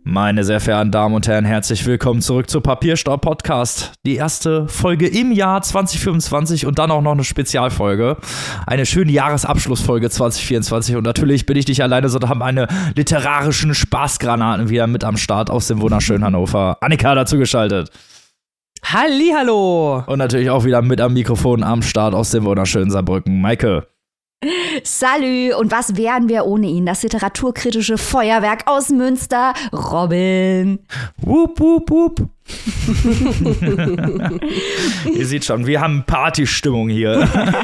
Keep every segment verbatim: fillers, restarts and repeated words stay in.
Meine sehr verehrten Damen und Herren, herzlich willkommen zurück zu Papierstau Podcast. Die erste Folge im Jahr zwanzig vierundzwanzig und dann auch noch eine Spezialfolge. Eine schöne Jahresabschlussfolge zwanzig vierundzwanzig und natürlich bin ich nicht alleine, sondern haben eine literarischen Spaßgranaten wieder mit am Start aus dem wunderschönen Hannover. Annika dazu geschaltet. Hallihallo! Und natürlich auch wieder mit am Mikrofon am Start aus dem wunderschönen Saarbrücken. Maike. Salü, und was wären wir ohne ihn? Das literaturkritische Feuerwerk aus Münster, Robin. Wup, wup, wup. Ihr seht schon, wir haben Partystimmung hier.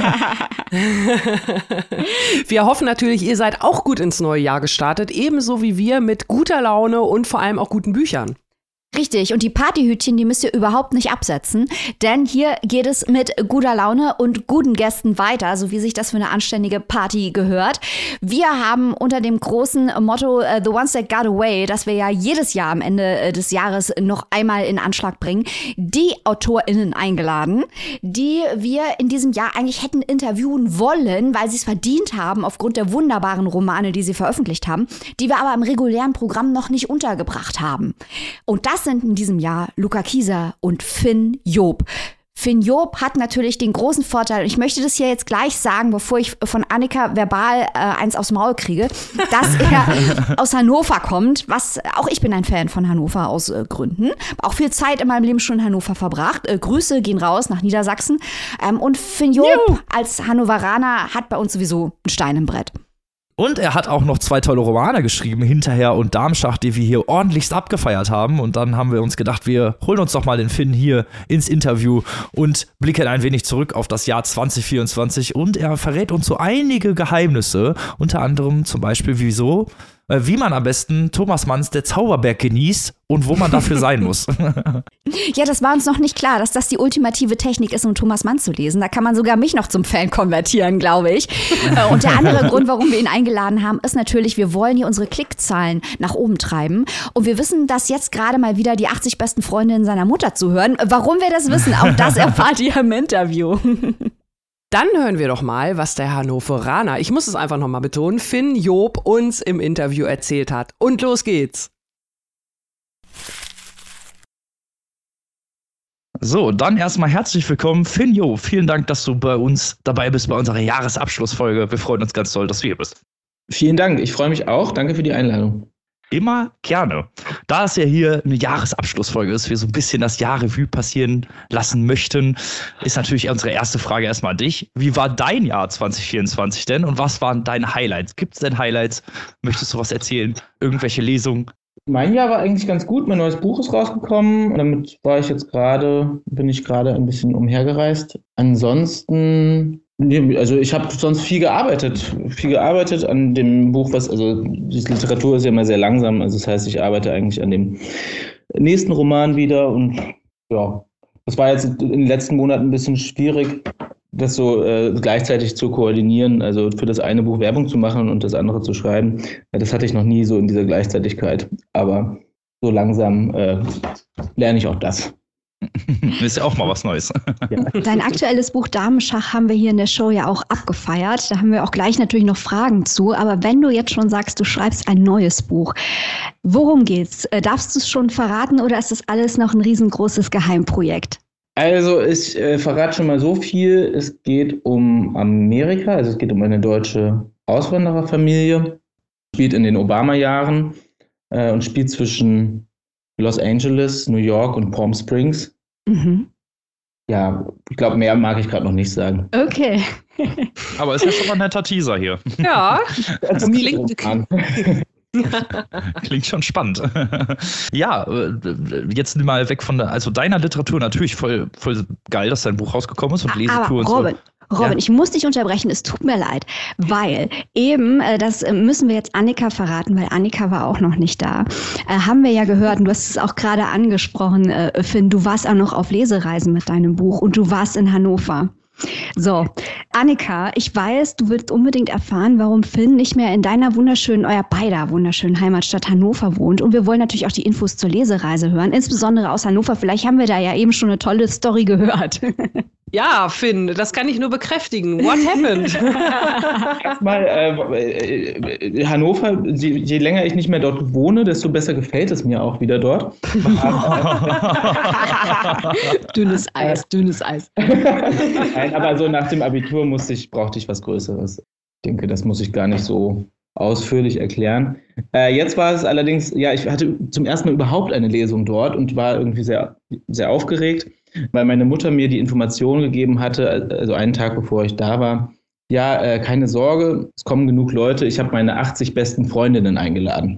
Wir hoffen natürlich, ihr seid auch gut ins neue Jahr gestartet, ebenso wie wir mit guter Laune und vor allem auch guten Büchern. Richtig, und die Partyhütchen, die müsst ihr überhaupt nicht absetzen, denn hier geht es mit guter Laune und guten Gästen weiter, so wie sich das für eine anständige Party gehört. Wir haben unter dem großen Motto uh, The Ones That Got Away, das wir ja jedes Jahr am Ende des Jahres noch einmal in Anschlag bringen, die AutorInnen eingeladen, die wir in diesem Jahr eigentlich hätten interviewen wollen, weil sie es verdient haben aufgrund der wunderbaren Romane, die sie veröffentlicht haben, die wir aber im regulären Programm noch nicht untergebracht haben. Und das sind in diesem Jahr Luca Kieser und Finn Job. Finn Job hat natürlich den großen Vorteil, ich möchte das hier jetzt gleich sagen, bevor ich von Annika verbal äh, eins aufs Maul kriege, dass er aus Hannover kommt, was, auch ich bin ein Fan von Hannover aus äh, Gründen, auch viel Zeit in meinem Leben schon in Hannover verbracht. Äh, Grüße gehen raus nach Niedersachsen. Ähm, und Finn Job Juhu. als Hannoveraner hat bei uns sowieso ein Stein im Brett. Und er hat auch noch zwei tolle Romane geschrieben, Hinterher und Darmstadt, die wir hier ordentlichst abgefeiert haben. Und dann haben wir uns gedacht, wir holen uns doch mal den Finn hier ins Interview und blicken ein wenig zurück auf das Jahr zwanzig vierundzwanzig. Und er verrät uns so einige Geheimnisse, unter anderem zum Beispiel, wieso, äh, wie man am besten Thomas Manns Der Zauberberg genießt und wo man dafür sein muss. Ja, das war uns noch nicht klar, dass das die ultimative Technik ist, um Thomas Mann zu lesen. Da kann man sogar mich noch zum Fan konvertieren, glaube ich. Und der andere Grund, warum wir ihn eingeladen haben, ist natürlich, wir wollen hier unsere Klickzahlen nach oben treiben. Und wir wissen, dass jetzt gerade mal wieder die achtzig besten Freundinnen seiner Mutter zuhören. Warum wir das wissen, auch das erfahrt ihr im Interview. Dann hören wir doch mal, was der Hannoveraner, ich muss es einfach nochmal betonen, Finn Job uns im Interview erzählt hat. Und los geht's. So, dann erstmal herzlich willkommen, Finn Job. Vielen Dank, dass du bei uns dabei bist bei unserer Jahresabschlussfolge. Wir freuen uns ganz doll, dass du hier bist. Vielen Dank, ich freue mich auch. Danke für die Einladung. Immer gerne. Da es ja hier eine Jahresabschlussfolge ist, wir so ein bisschen das Jahr Revue passieren lassen möchten, ist natürlich unsere erste Frage erstmal an dich. Wie war dein Jahr zwanzig vierundzwanzig denn und was waren deine Highlights? Gibt es denn Highlights? Möchtest du was erzählen? Irgendwelche Lesungen? Mein Jahr war eigentlich ganz gut. Mein neues Buch ist rausgekommen. Und damit war ich jetzt gerade, bin ich gerade ein bisschen umhergereist. Ansonsten, also ich habe sonst viel gearbeitet. Viel gearbeitet an dem Buch, was, also die Literatur ist ja immer sehr langsam. Also das heißt, ich arbeite eigentlich an dem nächsten Roman wieder. Und ja, das war jetzt in den letzten Monaten ein bisschen schwierig, das so äh, gleichzeitig zu koordinieren, also für das eine Buch Werbung zu machen und das andere zu schreiben. Ja, das hatte ich noch nie so in dieser Gleichzeitigkeit, aber so langsam äh, lerne ich auch das. Ist ja auch mal was Neues. Ja. Dein aktuelles Buch Damenschach haben wir hier in der Show ja auch abgefeiert. Da haben wir auch gleich natürlich noch Fragen zu. Aber wenn du jetzt schon sagst, du schreibst ein neues Buch, worum geht's? Darfst du es schon verraten oder ist das alles noch ein riesengroßes Geheimprojekt? Also ich äh, verrate schon mal so viel, es geht um Amerika, also es geht um eine deutsche Auswandererfamilie, spielt in den Obama-Jahren äh, und spielt zwischen Los Angeles, New York und Palm Springs. Mhm. Ja, ich glaube, mehr mag ich gerade noch nicht sagen. Okay. Aber ist ja schon mal ein netter Teaser hier. Ja, das klingt... Klingt schon spannend. Ja, jetzt mal weg von der, also deiner Literatur, natürlich voll, voll geil, dass dein Buch rausgekommen ist und Lesetour und so. Robin, Robin, ja. Ich muss dich unterbrechen, es tut mir leid, weil eben, das müssen wir jetzt Annika verraten, weil Annika war auch noch nicht da, äh, haben wir ja gehört, und du hast es auch gerade angesprochen, äh, Finn, du warst auch noch auf Lesereisen mit deinem Buch und du warst in Hannover. So, Annika, ich weiß, du willst unbedingt erfahren, warum Finn nicht mehr in deiner wunderschönen, euer beider wunderschönen Heimatstadt Hannover wohnt. Und wir wollen natürlich auch die Infos zur Lesereise hören, insbesondere aus Hannover. Vielleicht haben wir da ja eben schon eine tolle Story gehört. Ja, Finn, das kann ich nur bekräftigen. What happened? Erstmal, äh, äh, Hannover, je, je länger ich nicht mehr dort wohne, desto besser gefällt es mir auch wieder dort. Dünnes Eis, dünnes Eis. Nein, aber so nach dem Abitur musste ich, brauchte ich was Größeres. Ich denke, das muss ich gar nicht so ausführlich erklären. Äh, jetzt war es allerdings, ja, ich hatte zum ersten Mal überhaupt eine Lesung dort und war irgendwie sehr, sehr aufgeregt, weil meine Mutter mir die Information gegeben hatte, also einen Tag bevor ich da war, ja, äh, keine Sorge, es kommen genug Leute, ich habe meine achtzig besten Freundinnen eingeladen.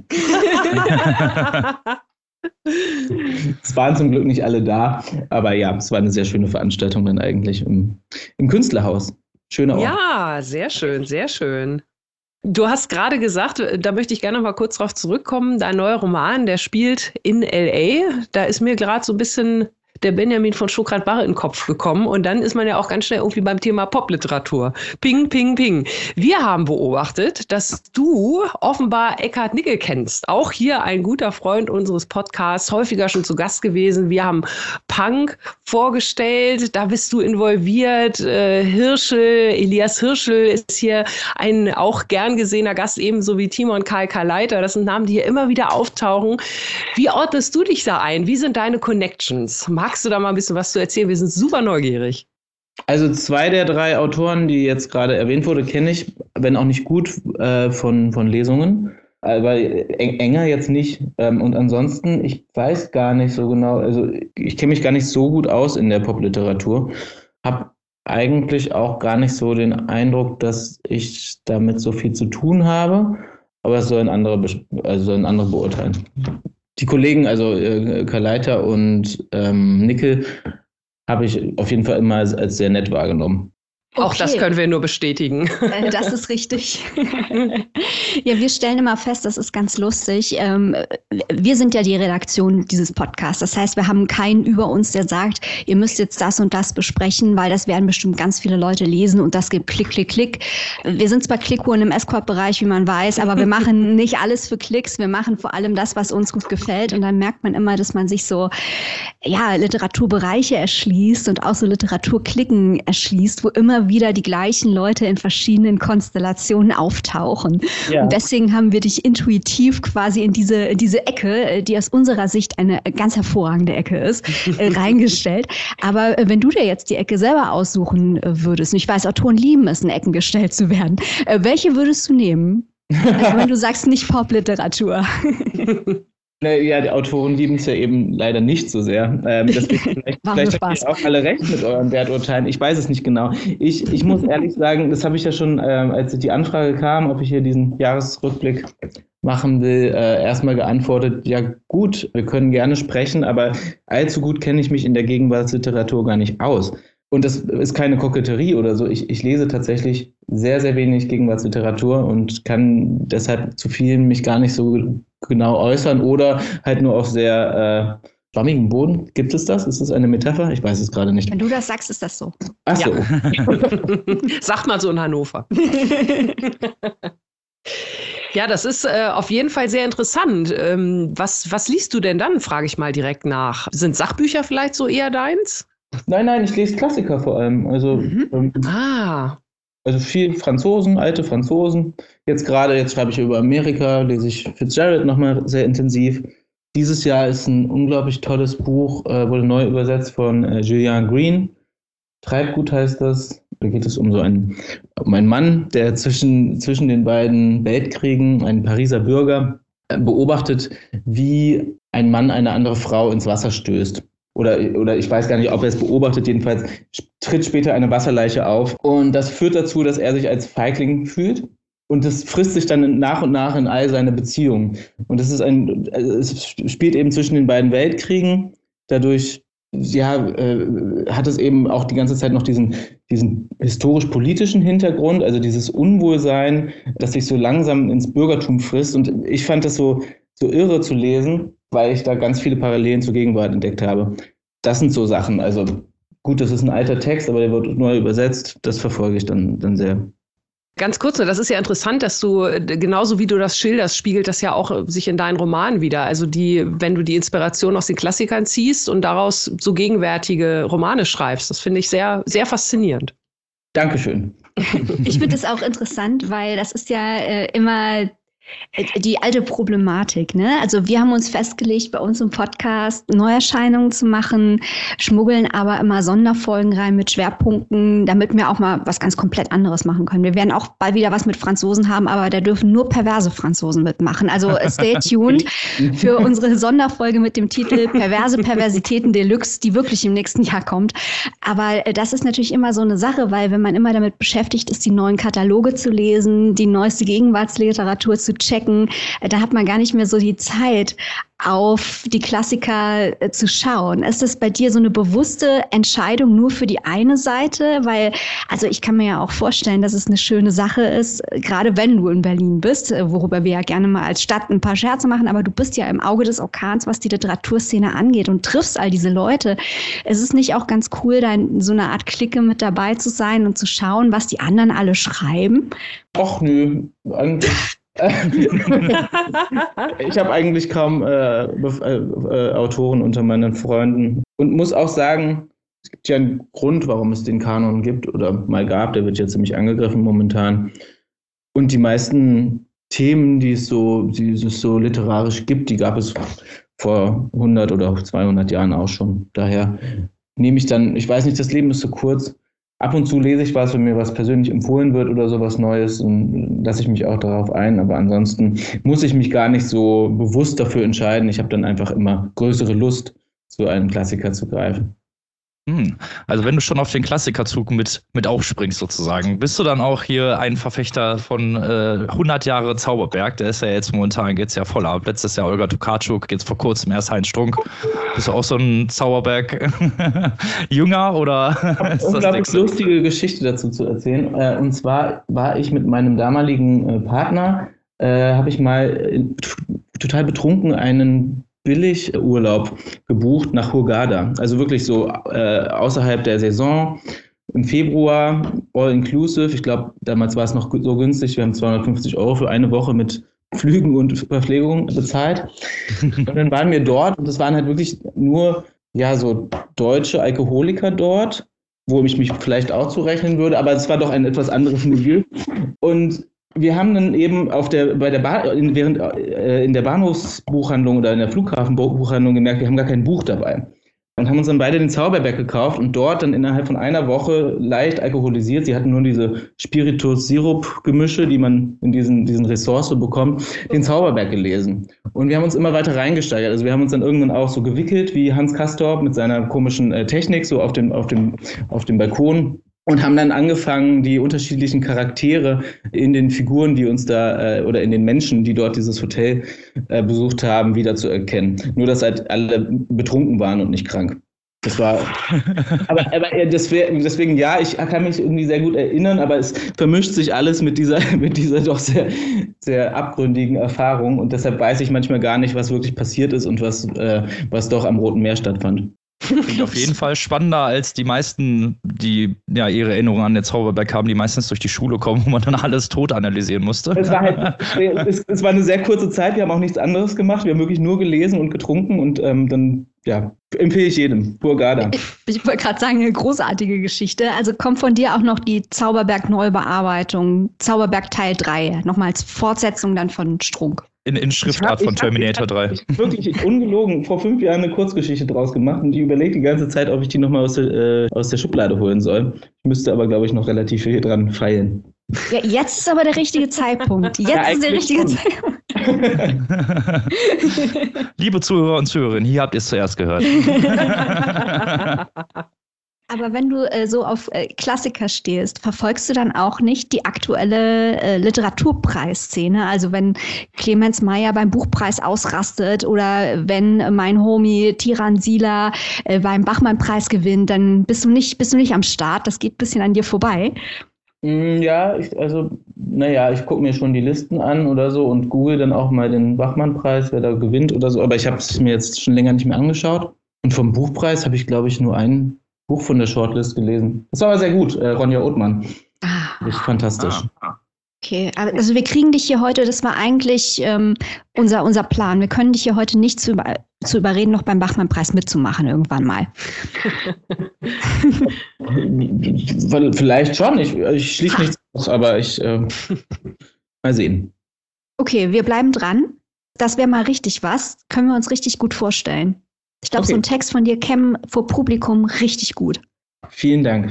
Es waren zum Glück nicht alle da, aber ja, es war eine sehr schöne Veranstaltung dann eigentlich im, im Künstlerhaus. Schöner Ort. Ja, sehr schön, sehr schön. Du hast gerade gesagt, da möchte ich gerne noch mal kurz drauf zurückkommen, dein neuer Roman, der spielt in L A. Da ist mir gerade so ein bisschen der Benjamin von Stuckrad-Barre in den Kopf gekommen. Und dann ist man ja auch ganz schnell irgendwie beim Thema Popliteratur. Ping, ping, ping. Wir haben beobachtet, dass du offenbar Eckhard Nickel kennst. Auch hier ein guter Freund unseres Podcasts, häufiger schon zu Gast gewesen. Wir haben Punk vorgestellt, da bist du involviert. Äh, Hirschel, Elias Hirschel ist hier ein auch gern gesehener Gast, ebenso wie Timon Karl Kaleiter. Das sind Namen, die hier immer wieder auftauchen. Wie ordnest du dich da ein? Wie sind deine Connections? Magst du da mal ein bisschen was zu erzählen? Wir sind super neugierig. Also zwei der drei Autoren, die jetzt gerade erwähnt wurde, kenne ich, wenn auch nicht gut, äh, von, von Lesungen. Aber eng, enger jetzt nicht. Ähm, und ansonsten, ich weiß gar nicht so genau, also ich kenne mich gar nicht so gut aus in der Popliteratur. Habe eigentlich auch gar nicht so den Eindruck, dass ich damit so viel zu tun habe. Aber es sollen andere, also sollen andere beurteilen. Die Kollegen, also äh, Kaleiter und ähm, Nickel, habe ich auf jeden Fall immer als, als sehr nett wahrgenommen. Auch okay. Das können wir nur bestätigen. Das ist richtig. Ja, wir stellen immer fest, das ist ganz lustig. Wir sind ja die Redaktion dieses Podcasts. Das heißt, wir haben keinen über uns, der sagt, ihr müsst jetzt das und das besprechen, weil das werden bestimmt ganz viele Leute lesen und das gibt Klick, Klick, Klick. Wir sind zwar Klickuhren im Escort-Bereich, wie man weiß, aber wir machen nicht alles für Klicks. Wir machen vor allem das, was uns gut gefällt. Und dann merkt man immer, dass man sich so, ja, Literaturbereiche erschließt und auch so Literaturklicken erschließt, wo immer wieder die gleichen Leute in verschiedenen Konstellationen auftauchen. Ja. Und deswegen haben wir dich intuitiv quasi in diese, in diese Ecke, die aus unserer Sicht eine ganz hervorragende Ecke ist, äh, reingestellt. Aber äh, wenn du dir jetzt die Ecke selber aussuchen äh, würdest, und ich weiß, Autoren lieben es, in Ecken gestellt zu werden, äh, welche würdest du nehmen? Also wenn du sagst, nicht Popliteratur. Ja, die Autoren lieben es ja eben leider nicht so sehr. Ähm, deswegen vielleicht vielleicht habt ihr auch alle recht mit euren Werturteilen. Ich weiß es nicht genau. Ich, ich muss ehrlich sagen, das habe ich ja schon, ähm, als die Anfrage kam, ob ich hier diesen Jahresrückblick machen will, äh, erstmal geantwortet, ja gut, wir können gerne sprechen, aber allzu gut kenne ich mich in der Gegenwartsliteratur gar nicht aus. Und das ist keine Koketterie oder so. Ich, ich lese tatsächlich sehr, sehr wenig Gegenwartsliteratur und kann deshalb zu vielen mich gar nicht so genau äußern oder halt nur auf sehr äh, schwammigem Boden. Gibt es das? Ist das eine Metapher? Ich weiß es gerade nicht. Wenn du das sagst, ist das so. Ach so. Ja. Sagt mal so in Hannover. Ja, das ist äh, auf jeden Fall sehr interessant. Ähm, was, was liest du denn dann, frage ich mal direkt nach. Sind Sachbücher vielleicht so eher deins? Nein, nein, ich lese Klassiker vor allem. Also, mhm. ähm, ah. also viel Franzosen, alte Franzosen. Jetzt gerade, jetzt schreibe ich über Amerika, lese ich Fitzgerald nochmal sehr intensiv. Dieses Jahr ist ein unglaublich tolles Buch, äh, wurde neu übersetzt von äh, Gillian Green. Treibgut heißt das. Da geht es um so einen, um einen Mann, der zwischen, zwischen den beiden Weltkriegen, ein Pariser Bürger, äh, beobachtet, wie ein Mann eine andere Frau ins Wasser stößt. Oder, oder ich weiß gar nicht, ob er es beobachtet, jedenfalls tritt später eine Wasserleiche auf. Und das führt dazu, dass er sich als Feigling fühlt. Und das frisst sich dann nach und nach in all seine Beziehungen. Und das ist ein, es spielt eben zwischen den beiden Weltkriegen. Dadurch, ja, äh, hat es eben auch die ganze Zeit noch diesen, diesen historisch-politischen Hintergrund, also dieses Unwohlsein, das sich so langsam ins Bürgertum frisst. Und ich fand das so, so irre zu lesen, weil ich da ganz viele Parallelen zur Gegenwart entdeckt habe. Das sind so Sachen, also gut, das ist ein alter Text, aber der wird neu übersetzt, das verfolge ich dann, dann sehr. Ganz kurz, das ist ja interessant, dass du, genauso wie du das schilderst, spiegelt das ja auch sich in deinen Romanen wieder. Also die, wenn du die Inspiration aus den Klassikern ziehst und daraus so gegenwärtige Romane schreibst, das finde ich sehr, sehr faszinierend. Dankeschön. Ich finde es auch interessant, weil das ist ja äh, immer die alte Problematik, ne? Also wir haben uns festgelegt, bei uns im Podcast Neuerscheinungen zu machen, schmuggeln aber immer Sonderfolgen rein mit Schwerpunkten, damit wir auch mal was ganz komplett anderes machen können. Wir werden auch bald wieder was mit Franzosen haben, aber da dürfen nur perverse Franzosen mitmachen. Also stay tuned für unsere Sonderfolge mit dem Titel Perverse Perversitäten Deluxe, die wirklich im nächsten Jahr kommt. Aber das ist natürlich immer so eine Sache, weil wenn man immer damit beschäftigt ist, die neuen Kataloge zu lesen, die neueste Gegenwartsliteratur zu checken, da hat man gar nicht mehr so die Zeit, auf die Klassiker äh, zu schauen. Ist das bei dir so eine bewusste Entscheidung nur für die eine Seite? Weil, also ich kann mir ja auch vorstellen, dass es eine schöne Sache ist, gerade wenn du in Berlin bist, worüber wir ja gerne mal als Stadt ein paar Scherze machen, aber du bist ja im Auge des Orkans, was die Literaturszene angeht und triffst all diese Leute. Es ist nicht auch ganz cool, da in so einer Art Clique mit dabei zu sein und zu schauen, was die anderen alle schreiben? Och nö, eigentlich. Ich habe eigentlich kaum äh, äh, Autoren unter meinen Freunden und muss auch sagen, es gibt ja einen Grund, warum es den Kanon gibt oder mal gab, der wird ja ziemlich angegriffen momentan. Und die meisten Themen, die es so, die es so literarisch gibt, die gab es vor hundert oder zweihundert Jahren auch schon. Daher nehme ich dann, ich weiß nicht, das Leben ist so kurz. Ab und zu lese ich was, wenn mir was persönlich empfohlen wird oder sowas Neues und lasse ich mich auch darauf ein. Aber ansonsten muss ich mich gar nicht so bewusst dafür entscheiden. Ich habe dann einfach immer größere Lust, zu einem Klassiker zu greifen. Hm. Also wenn du schon auf den Klassikerzug mit, mit aufspringst sozusagen, bist du dann auch hier ein Verfechter von äh, hundert Jahre Zauberberg? Der ist ja jetzt momentan, geht's ja voll ab. Letztes Jahr Olga Tokarczuk, jetzt vor kurzem erst Heinz Strunk. Bist du auch so ein Zauberberg-Jünger oder ist das unglaublich lustige Geschichte dazu zu erzählen. Äh, und zwar war ich mit meinem damaligen äh, Partner, äh, habe ich mal äh, total betrunken einen Billigurlaub gebucht nach Hurghada. Also wirklich so äh, außerhalb der Saison im Februar, all inclusive. Ich glaube, damals war es noch so günstig. Wir haben zweihundertfünfzig Euro für eine Woche mit Flügen und Verpflegung bezahlt. Und dann waren wir dort und es waren halt wirklich nur ja so deutsche Alkoholiker dort, wo ich mich vielleicht auch zurechnen würde, aber es war doch ein etwas anderes Milieu. Und wir haben dann eben auf der, bei der ba- in, während, äh, in der Bahnhofsbuchhandlung oder in der Flughafenbuchhandlung gemerkt, wir haben gar kein Buch dabei. Und haben uns dann beide den Zauberberg gekauft und dort dann innerhalb von einer Woche leicht alkoholisiert. Sie hatten nur diese Spiritus-Sirup-Gemische, die man in diesen, diesen Ressorts so bekommt, den Zauberberg gelesen. Und wir haben uns immer weiter reingesteigert. Also wir haben uns dann irgendwann auch so gewickelt wie Hans Castorp mit seiner komischen äh, Technik so auf dem, auf dem, auf dem Balkon. Und haben dann angefangen, die unterschiedlichen Charaktere in den Figuren, die uns da, äh, oder in den Menschen, die dort dieses Hotel äh, besucht haben, wiederzuerkennen. Nur, dass halt alle betrunken waren und nicht krank. Das war, aber, aber deswegen, deswegen, ja, ich kann mich irgendwie sehr gut erinnern, aber es vermischt sich alles mit dieser, mit dieser doch sehr, sehr abgründigen Erfahrung und deshalb weiß ich manchmal gar nicht, was wirklich passiert ist und was, äh, was doch am Roten Meer stattfand. Klingt auf jeden Fall spannender als die meisten, die ja ihre Erinnerungen an den Zauberberg haben, die meistens durch die Schule kommen, wo man dann alles tot analysieren musste. Es war, halt, es, es war eine sehr kurze Zeit, wir haben auch nichts anderes gemacht, wir haben wirklich nur gelesen und getrunken und ähm, dann, ja, empfehle ich jedem, Hurghada. Ich, ich wollte gerade sagen, eine großartige Geschichte. Also kommt von dir auch noch die Zauberberg-Neubearbeitung, Zauberberg Teil drei, nochmal als Fortsetzung dann von Strunk. In, in Schriftart von Terminator drei. Ich habe wirklich ungelogen vor fünf Jahren eine Kurzgeschichte draus gemacht und ich überlege die ganze Zeit, ob ich die nochmal aus, der, äh, aus der Schublade holen soll. Ich müsste aber, glaube ich, noch relativ viel dran feilen. Ja, jetzt ist aber der richtige Zeitpunkt. Jetzt ja, ist der richtige schon. Zeitpunkt. Liebe Zuhörer und Zuhörerinnen, hier habt ihr es zuerst gehört. Aber wenn du äh, so auf äh, Klassiker stehst, verfolgst du dann auch nicht die aktuelle äh, Literaturpreisszene? Also wenn Clemens Meyer beim Buchpreis ausrastet oder wenn mein Homie Tiran Sila äh, beim Bachmann-Preis gewinnt, dann bist du nicht, bist du nicht am Start. Das geht ein bisschen an dir vorbei. Ja, ich, also, naja, ich gucke mir schon die Listen an oder so und google dann auch mal den Bachmann-Preis, wer da gewinnt oder so. Aber ich habe es mir jetzt schon länger nicht mehr angeschaut. Und vom Buchpreis habe ich, glaube ich, nur einen Buch von der Shortlist gelesen. Das war aber sehr gut, äh, Ronja Othmann. Ah. Ist fantastisch. Ah. Okay, also wir kriegen dich hier heute, das war eigentlich ähm, unser, unser Plan. Wir können dich hier heute nicht zu, über, zu überreden, noch beim Bachmann-Preis mitzumachen irgendwann mal. Vielleicht schon, ich, ich schließe nichts aus, aber ich äh, mal sehen. Okay, wir bleiben dran. Das wäre mal richtig was. Können wir uns richtig gut vorstellen. Ich glaube, Okay. so ein Text von dir käme vor Publikum richtig gut. Vielen Dank.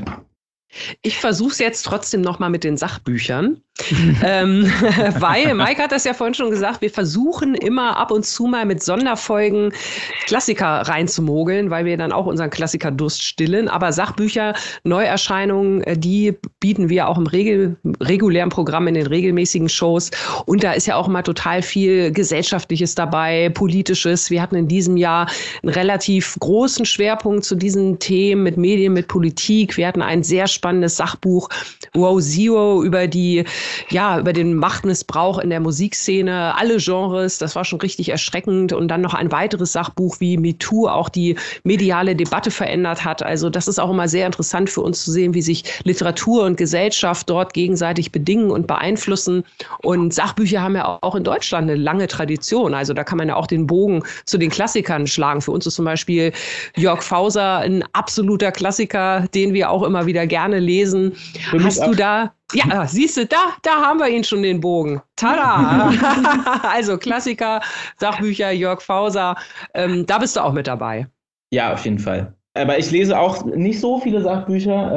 Ich versuche es jetzt trotzdem nochmal mit den Sachbüchern, ähm, weil Mike hat das ja vorhin schon gesagt, wir versuchen immer ab und zu mal mit Sonderfolgen Klassiker reinzumogeln, weil wir dann auch unseren Klassikerdurst stillen. Aber Sachbücher, Neuerscheinungen, äh, die bieten wir auch im regel, regulären Programm in den regelmäßigen Shows. Und da ist ja auch immer total viel Gesellschaftliches dabei, Politisches. Wir hatten in diesem Jahr einen relativ großen Schwerpunkt zu diesen Themen mit Medien, mit Politik. Wir hatten ein sehr spannendes Sachbuch, Wow Zero, über die, ja, über den Machtmissbrauch in der Musikszene, alle Genres. Das war schon richtig erschreckend. Und dann noch ein weiteres Sachbuch, wie MeToo auch die mediale Debatte verändert hat. Also das ist auch immer sehr interessant für uns zu sehen, wie sich Literatur und Gesellschaft dort gegenseitig bedingen und beeinflussen. Und Sachbücher haben ja auch in Deutschland eine lange Tradition. Also da kann man ja auch den Bogen zu den Klassikern schlagen. Für uns ist zum Beispiel Jörg Fauser ein absoluter Klassiker, den wir auch immer wieder gerne lesen. Für mich Hast du auch. da, ja, siehst du, da, da haben wir ihn schon, den Bogen. Tada! Also Klassiker, Sachbücher, Jörg Fauser, ähm, da bist du auch mit dabei. Ja, auf jeden Fall. Aber ich lese auch nicht so viele Sachbücher,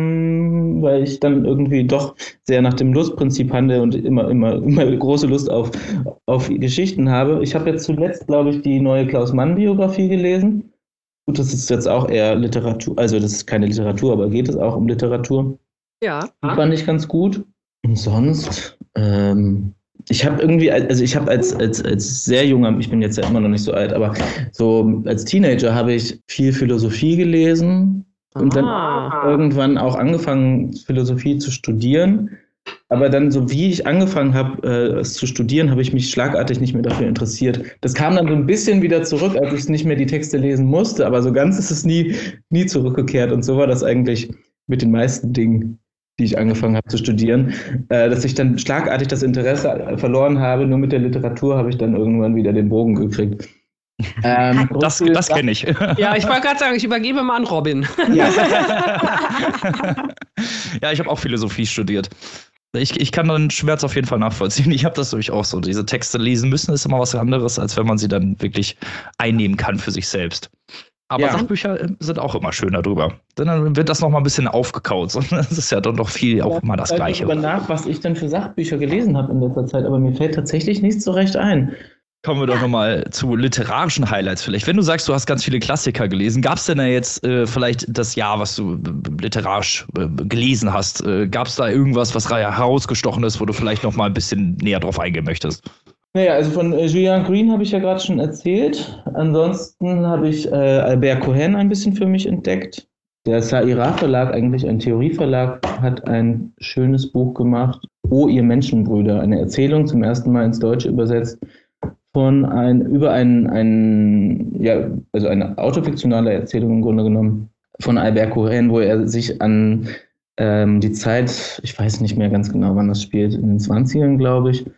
ähm, weil ich dann irgendwie doch sehr nach dem Lustprinzip handle und immer, immer, immer große Lust auf, auf Geschichten habe. Ich habe jetzt zuletzt, glaube ich, die neue Klaus-Mann-Biografie gelesen. Gut, das ist jetzt auch eher Literatur, also das ist keine Literatur, aber geht es auch um Literatur. Ja. Die fand ich ganz gut. Und sonst, ähm, ich habe irgendwie, also ich habe als, als, als sehr junger, ich bin jetzt ja immer noch nicht so alt, aber so als Teenager habe ich viel Philosophie gelesen und dann Ah. irgendwann auch angefangen, Philosophie zu studieren. Aber dann, so wie ich angefangen habe, äh, es zu studieren, habe ich mich schlagartig nicht mehr dafür interessiert. Das kam dann so ein bisschen wieder zurück, als ich nicht mehr die Texte lesen musste, aber so ganz ist es nie, nie zurückgekehrt. Und so war das eigentlich mit den meisten Dingen, die ich angefangen habe zu studieren, äh, dass ich dann schlagartig das Interesse verloren habe. Nur mit der Literatur habe ich dann irgendwann wieder den Bogen gekriegt. Ähm, Das, das kenne ich. Ja, ich wollte gerade sagen, ich übergebe mal an Robin. Ja. Ja, ich habe auch Philosophie studiert. Ich, ich kann den Schmerz auf jeden Fall nachvollziehen. Ich habe das nämlich auch so. Diese Texte lesen müssen ist immer was anderes, als wenn man sie dann wirklich einnehmen kann für sich selbst. Aber Ja. Sachbücher sind auch immer schöner drüber. Dann wird das noch mal ein bisschen aufgekaut. Das ist ja dann doch viel auch immer das Ich Gleiche. darüber nach, was ich dann für Sachbücher gelesen habe in letzter Zeit, aber mir fällt tatsächlich nichts so recht ein. Kommen wir doch noch mal zu literarischen Highlights vielleicht. Wenn du sagst, du hast ganz viele Klassiker gelesen, gab es denn da jetzt äh, vielleicht das Jahr, was du äh, literarisch äh, gelesen hast? Äh, gab es da irgendwas, was herausgestochen ist, wo du vielleicht noch mal ein bisschen näher drauf eingehen möchtest? Naja, also von äh, Julian Green habe ich ja gerade schon erzählt. Ansonsten habe ich äh, Albert Cohen ein bisschen für mich entdeckt. Der Saira Verlag, eigentlich ein Theorieverlag, hat ein schönes Buch gemacht. Oh, ihr Menschenbrüder, eine Erzählung, zum ersten Mal ins Deutsche übersetzt, von ein, über einen, einen, ja, also eine autofiktionale Erzählung im Grunde genommen von Albert Cohen, wo er sich an ähm, die Zeit, ich weiß nicht mehr ganz genau, wann das spielt, in den zwanzigern, glaube ich.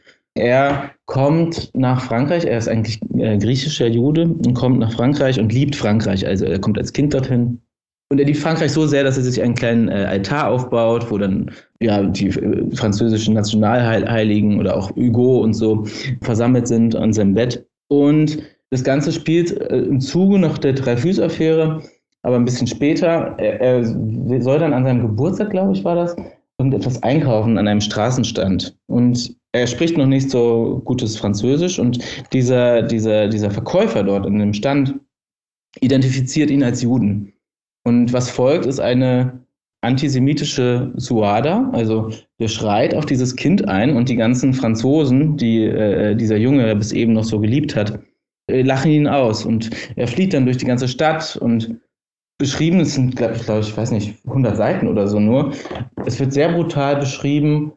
Er kommt nach Frankreich, er ist eigentlich äh, griechischer Jude und kommt nach Frankreich und liebt Frankreich, also er kommt als Kind dorthin. Und er liebt Frankreich so sehr, dass er sich einen kleinen äh, Altar aufbaut, wo dann ja die äh, französischen Nationalheiligen oder auch Hugo und so versammelt sind an seinem Bett. Und das Ganze spielt äh, im Zuge noch der Dreyfus-Affäre, aber ein bisschen später. Er, er soll dann an seinem Geburtstag, glaube ich, war das, irgendetwas einkaufen an einem Straßenstand. Und er spricht noch nicht so gutes Französisch und dieser, dieser, dieser Verkäufer dort an dem Stand identifiziert ihn als Juden. Und was folgt, ist eine antisemitische Suada, also der schreit auf dieses Kind ein und die ganzen Franzosen, die äh, dieser Junge bis eben noch so geliebt hat, äh, lachen ihn aus und er flieht dann durch die ganze Stadt und beschrieben, es sind, glaube glaub ich, ich weiß nicht, hundert Seiten oder so nur, es wird sehr brutal beschrieben,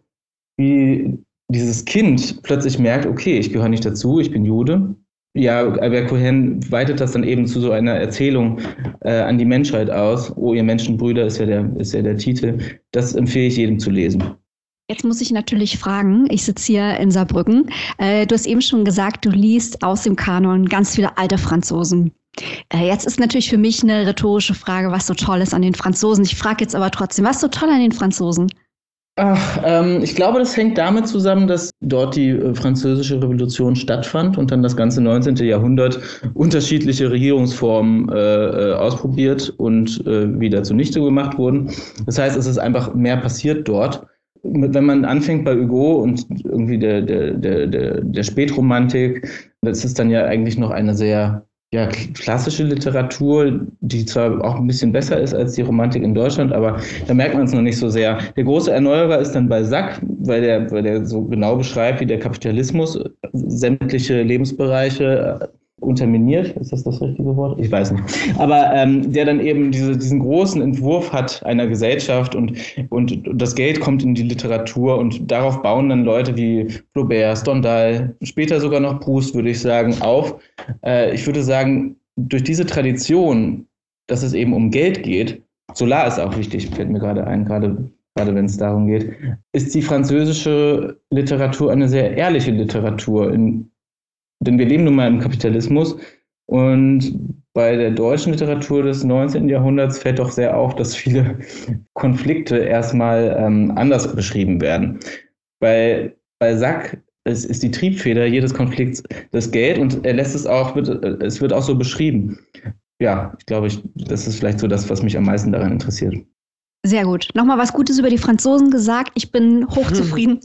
wie dieses Kind plötzlich merkt, okay, ich gehöre nicht dazu, ich bin Jude. Ja, Albert Cohen weitet das dann eben zu so einer Erzählung äh, an die Menschheit aus. Oh, ihr Menschenbrüder ist ja der, ist ja der Titel. Das empfehle ich jedem zu lesen. Jetzt muss ich natürlich fragen, ich sitze hier in Saarbrücken. Äh, du hast eben schon gesagt, du liest aus dem Kanon ganz viele alte Franzosen. Äh, jetzt ist natürlich für mich eine rhetorische Frage, was so toll ist an den Franzosen. Ich frage jetzt aber trotzdem, was ist so toll an den Franzosen? Ach, ähm, ich glaube, das hängt damit zusammen, dass dort die äh, französische Revolution stattfand und dann das ganze neunzehnte. Jahrhundert unterschiedliche Regierungsformen äh, ausprobiert und äh, wieder zunichte gemacht wurden. Das heißt, es ist einfach mehr passiert dort. Wenn man anfängt bei Hugo und irgendwie der, der, der, der, der Spätromantik, das ist dann ja eigentlich noch eine sehr ja, klassische Literatur, die zwar auch ein bisschen besser ist als die Romantik in Deutschland, aber da merkt man es noch nicht so sehr. Der große Erneuerer ist dann Balzac, weil der, weil der so genau beschreibt, wie der Kapitalismus sämtliche Lebensbereiche unterminiert, ist das das richtige Wort? Ich weiß nicht. Aber ähm, der dann eben diese, diesen großen Entwurf hat einer Gesellschaft und, und das Geld kommt in die Literatur und darauf bauen dann Leute wie Flaubert, Stendhal, später sogar noch Proust, würde ich sagen, auf. Äh, ich würde sagen, durch diese Tradition, dass es eben um Geld geht, Solar ist auch wichtig, fällt mir gerade ein, gerade gerade wenn es darum geht, ist die französische Literatur eine sehr ehrliche Literatur, in Denn wir leben nun mal im Kapitalismus und bei der deutschen Literatur des neunzehnten. Jahrhunderts fällt doch sehr auf, dass viele Konflikte erstmal ähm, anders beschrieben werden. Bei Balzac ist, ist die Triebfeder jedes Konflikts das Geld und er lässt es auch, wird, es wird auch so beschrieben. Ja, ich glaube, ich, das ist vielleicht so das, was mich am meisten daran interessiert. Sehr gut. Nochmal was Gutes über die Franzosen gesagt. Ich bin hochzufrieden.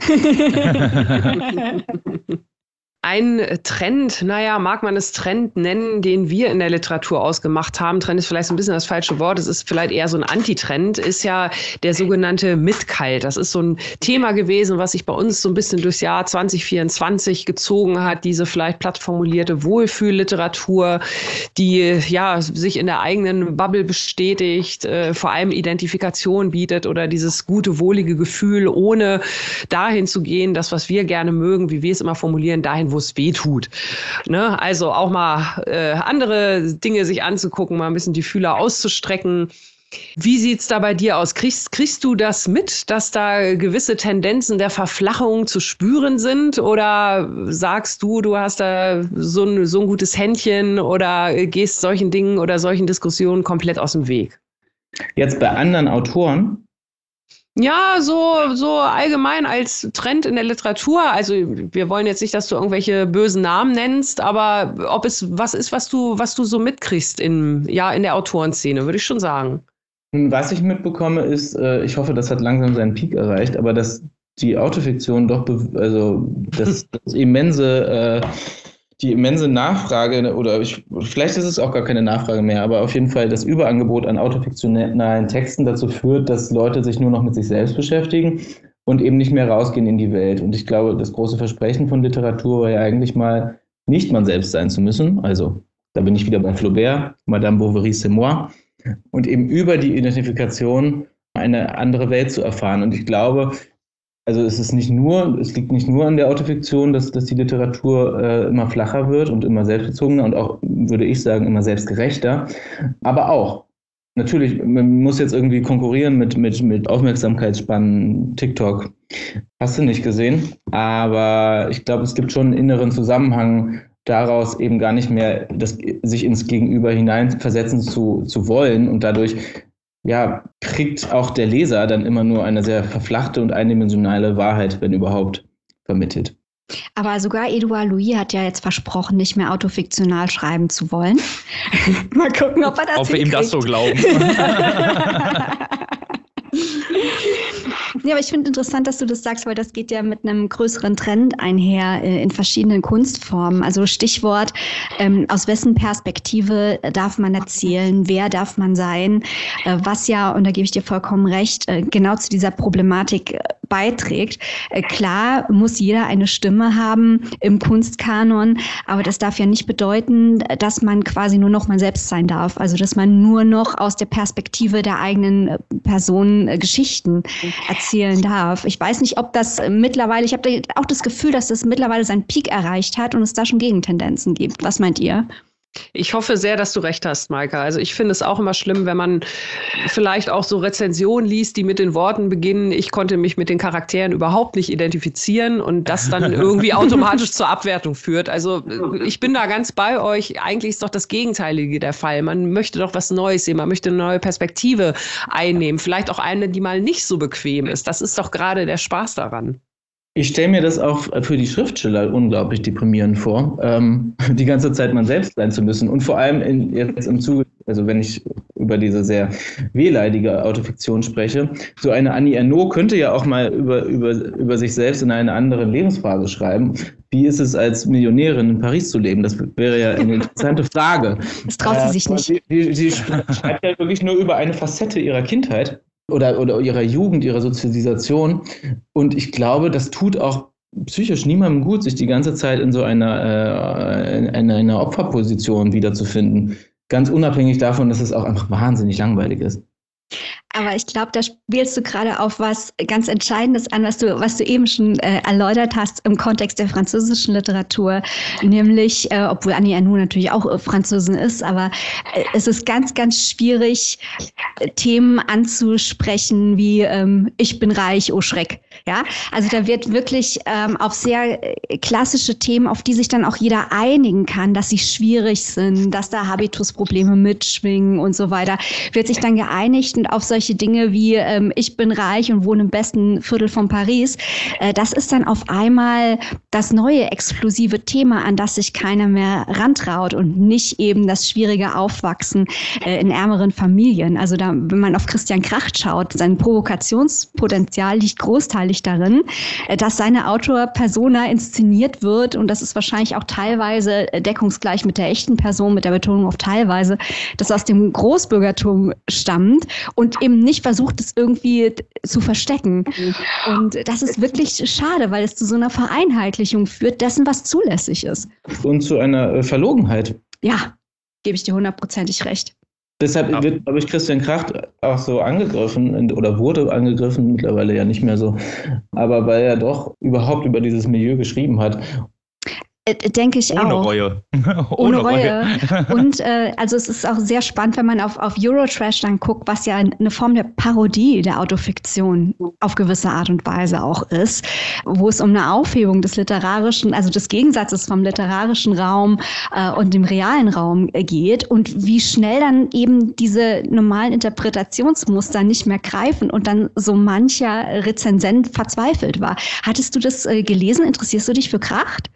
Ein Trend, naja, mag man es Trend nennen, den wir in der Literatur ausgemacht haben. Trend ist vielleicht so ein bisschen das falsche Wort. Es ist vielleicht eher so ein Antitrend, ist ja der sogenannte Mitkalt. Das ist so ein Thema gewesen, was sich bei uns so ein bisschen durchs Jahr zwanzig vierundzwanzig gezogen hat. Diese vielleicht platt formulierte Wohlfühlliteratur, die ja sich in der eigenen Bubble bestätigt, äh, vor allem Identifikation bietet oder dieses gute, wohlige Gefühl, ohne dahin zu gehen, das, was wir gerne mögen, wie wir es immer formulieren, dahin, wo es weh tut. Ne? Also auch mal äh, andere Dinge sich anzugucken, mal ein bisschen die Fühler auszustrecken. Wie sieht's da bei dir aus? Kriegst, kriegst du das mit, dass da gewisse Tendenzen der Verflachung zu spüren sind? Oder sagst du, du hast da so ein, so ein gutes Händchen oder gehst solchen Dingen oder solchen Diskussionen komplett aus dem Weg? Jetzt bei anderen Autoren? Ja, so, so allgemein als Trend in der Literatur. Also wir wollen jetzt nicht, dass du irgendwelche bösen Namen nennst, aber ob es was ist, was du, was du so mitkriegst in, ja, in der Autorenszene, würde ich schon sagen. Was ich mitbekomme ist, äh, ich hoffe, das hat langsam seinen Peak erreicht, aber dass die Autofiktion doch, be- also das, das immense, äh, die immense Nachfrage, oder ich, vielleicht ist es auch gar keine Nachfrage mehr, aber auf jeden Fall das Überangebot an autofiktionalen Texten dazu führt, dass Leute sich nur noch mit sich selbst beschäftigen und eben nicht mehr rausgehen in die Welt. Und ich glaube, das große Versprechen von Literatur war ja eigentlich mal, nicht man selbst sein zu müssen. Also da bin ich wieder bei Flaubert, Madame Bovary, c'est moi. Und eben über die Identifikation eine andere Welt zu erfahren. Und ich glaube, also es ist nicht nur, es liegt nicht nur an der Autofiktion, dass, dass die Literatur äh, immer flacher wird und immer selbstbezogener und auch, würde ich sagen, immer selbstgerechter. Aber auch, natürlich, man muss jetzt irgendwie konkurrieren mit, mit, mit Aufmerksamkeitsspannen, TikTok. Hast du nicht gesehen. Aber ich glaube, es gibt schon einen inneren Zusammenhang daraus, eben gar nicht mehr das, sich ins Gegenüber hineinversetzen zu, zu wollen und dadurch ja, kriegt auch der Leser dann immer nur eine sehr verflachte und eindimensionale Wahrheit, wenn überhaupt, vermittelt. Aber sogar Edouard Louis hat ja jetzt versprochen, nicht mehr autofiktional schreiben zu wollen. Mal gucken, ob er das Ob wir ihm das so glauben. Ja, aber ich finde interessant, dass du das sagst, weil das geht ja mit einem größeren Trend einher äh, in verschiedenen Kunstformen. Also Stichwort, ähm, aus wessen Perspektive darf man erzählen, wer darf man sein, äh, was ja, und da gebe ich dir vollkommen recht, äh, genau zu dieser Problematik äh, beiträgt. Äh, klar muss jeder eine Stimme haben im Kunstkanon, aber das darf ja nicht bedeuten, dass man quasi nur noch man selbst sein darf. Also dass man nur noch aus der Perspektive der eigenen Person äh, Geschichten erzählen darf. Ich weiß nicht, ob das mittlerweile, ich habe auch das Gefühl, dass das mittlerweile seinen Peak erreicht hat und es da schon Gegentendenzen gibt. Was meint ihr? Ich hoffe sehr, dass du recht hast, Maika. Also ich finde es auch immer schlimm, wenn man vielleicht auch so Rezensionen liest, die mit den Worten beginnen, ich konnte mich mit den Charakteren überhaupt nicht identifizieren und das dann irgendwie automatisch zur Abwertung führt. Also ich bin da ganz bei euch. Eigentlich ist doch das Gegenteilige der Fall. Man möchte doch was Neues sehen, man möchte eine neue Perspektive einnehmen. Vielleicht auch eine, die mal nicht so bequem ist. Das ist doch gerade der Spaß daran. Ich stelle mir das auch für die Schriftsteller unglaublich deprimierend vor, ähm, die ganze Zeit man selbst sein zu müssen. Und vor allem in, jetzt im Zuge, also wenn ich über diese sehr wehleidige Autofiktion spreche, so eine Annie Ernaux könnte ja auch mal über, über, über sich selbst in einer anderen Lebensphase schreiben. Wie ist es, als Millionärin in Paris zu leben? Das wäre ja eine interessante Frage. Das traut sie sich nicht. Sie, sie, sie schreibt ja wirklich nur über eine Facette ihrer Kindheit. Oder, oder ihrer Jugend, ihrer Sozialisation. Und ich glaube, das tut auch psychisch niemandem gut, sich die ganze Zeit in so einer, äh, in einer Opferposition wiederzufinden. Ganz unabhängig davon, dass es auch einfach wahnsinnig langweilig ist. Aber ich glaube, da spielst du gerade auf was ganz Entscheidendes an, was du, was du eben schon äh, erläutert hast im Kontext der französischen Literatur, nämlich, äh, obwohl Annie Ernaux natürlich auch äh, Französin ist, aber äh, es ist ganz, ganz schwierig, äh, Themen anzusprechen wie ähm, ich bin reich, oh Schreck. Ja, also da wird wirklich ähm, auf sehr äh, klassische Themen, auf die sich dann auch jeder einigen kann, dass sie schwierig sind, dass da Habitusprobleme mitschwingen und so weiter, wird sich dann geeinigt und auf solche Dinge wie ähm, ich bin reich und wohne im besten Viertel von Paris, äh, das ist dann auf einmal das neue explosive Thema, an das sich keiner mehr rantraut und nicht eben das schwierige Aufwachsen äh, in ärmeren Familien. Also da, wenn man auf Christian Kracht schaut, sein Provokationspotenzial liegt großteilig darin, äh, dass seine Autor-Persona inszeniert wird und das ist wahrscheinlich auch teilweise äh, deckungsgleich mit der echten Person, mit der Betonung auf teilweise, das aus dem Großbürgertum stammt und eben nicht versucht, es irgendwie zu verstecken. Und das ist wirklich schade, weil es zu so einer Vereinheitlichung führt, dessen, was zulässig ist. Und zu einer Verlogenheit. Ja, gebe ich dir hundertprozentig recht. Deshalb wird, glaube ich, Christian Kracht auch so angegriffen oder wurde angegriffen, mittlerweile ja nicht mehr so, aber weil er doch überhaupt über dieses Milieu geschrieben hat. Denke ich Ohne auch. Reue. Ohne, Ohne Reue. Und äh, also es ist auch sehr spannend, wenn man auf, auf Eurotrash dann guckt, was ja eine Form der Parodie der Autofiktion auf gewisse Art und Weise auch ist, wo es um eine Aufhebung des literarischen, also des Gegensatzes vom literarischen Raum äh, und dem realen Raum geht und wie schnell dann eben diese normalen Interpretationsmuster nicht mehr greifen und dann so mancher Rezensent verzweifelt war. Hattest du das äh, gelesen? Interessierst du dich für Kracht?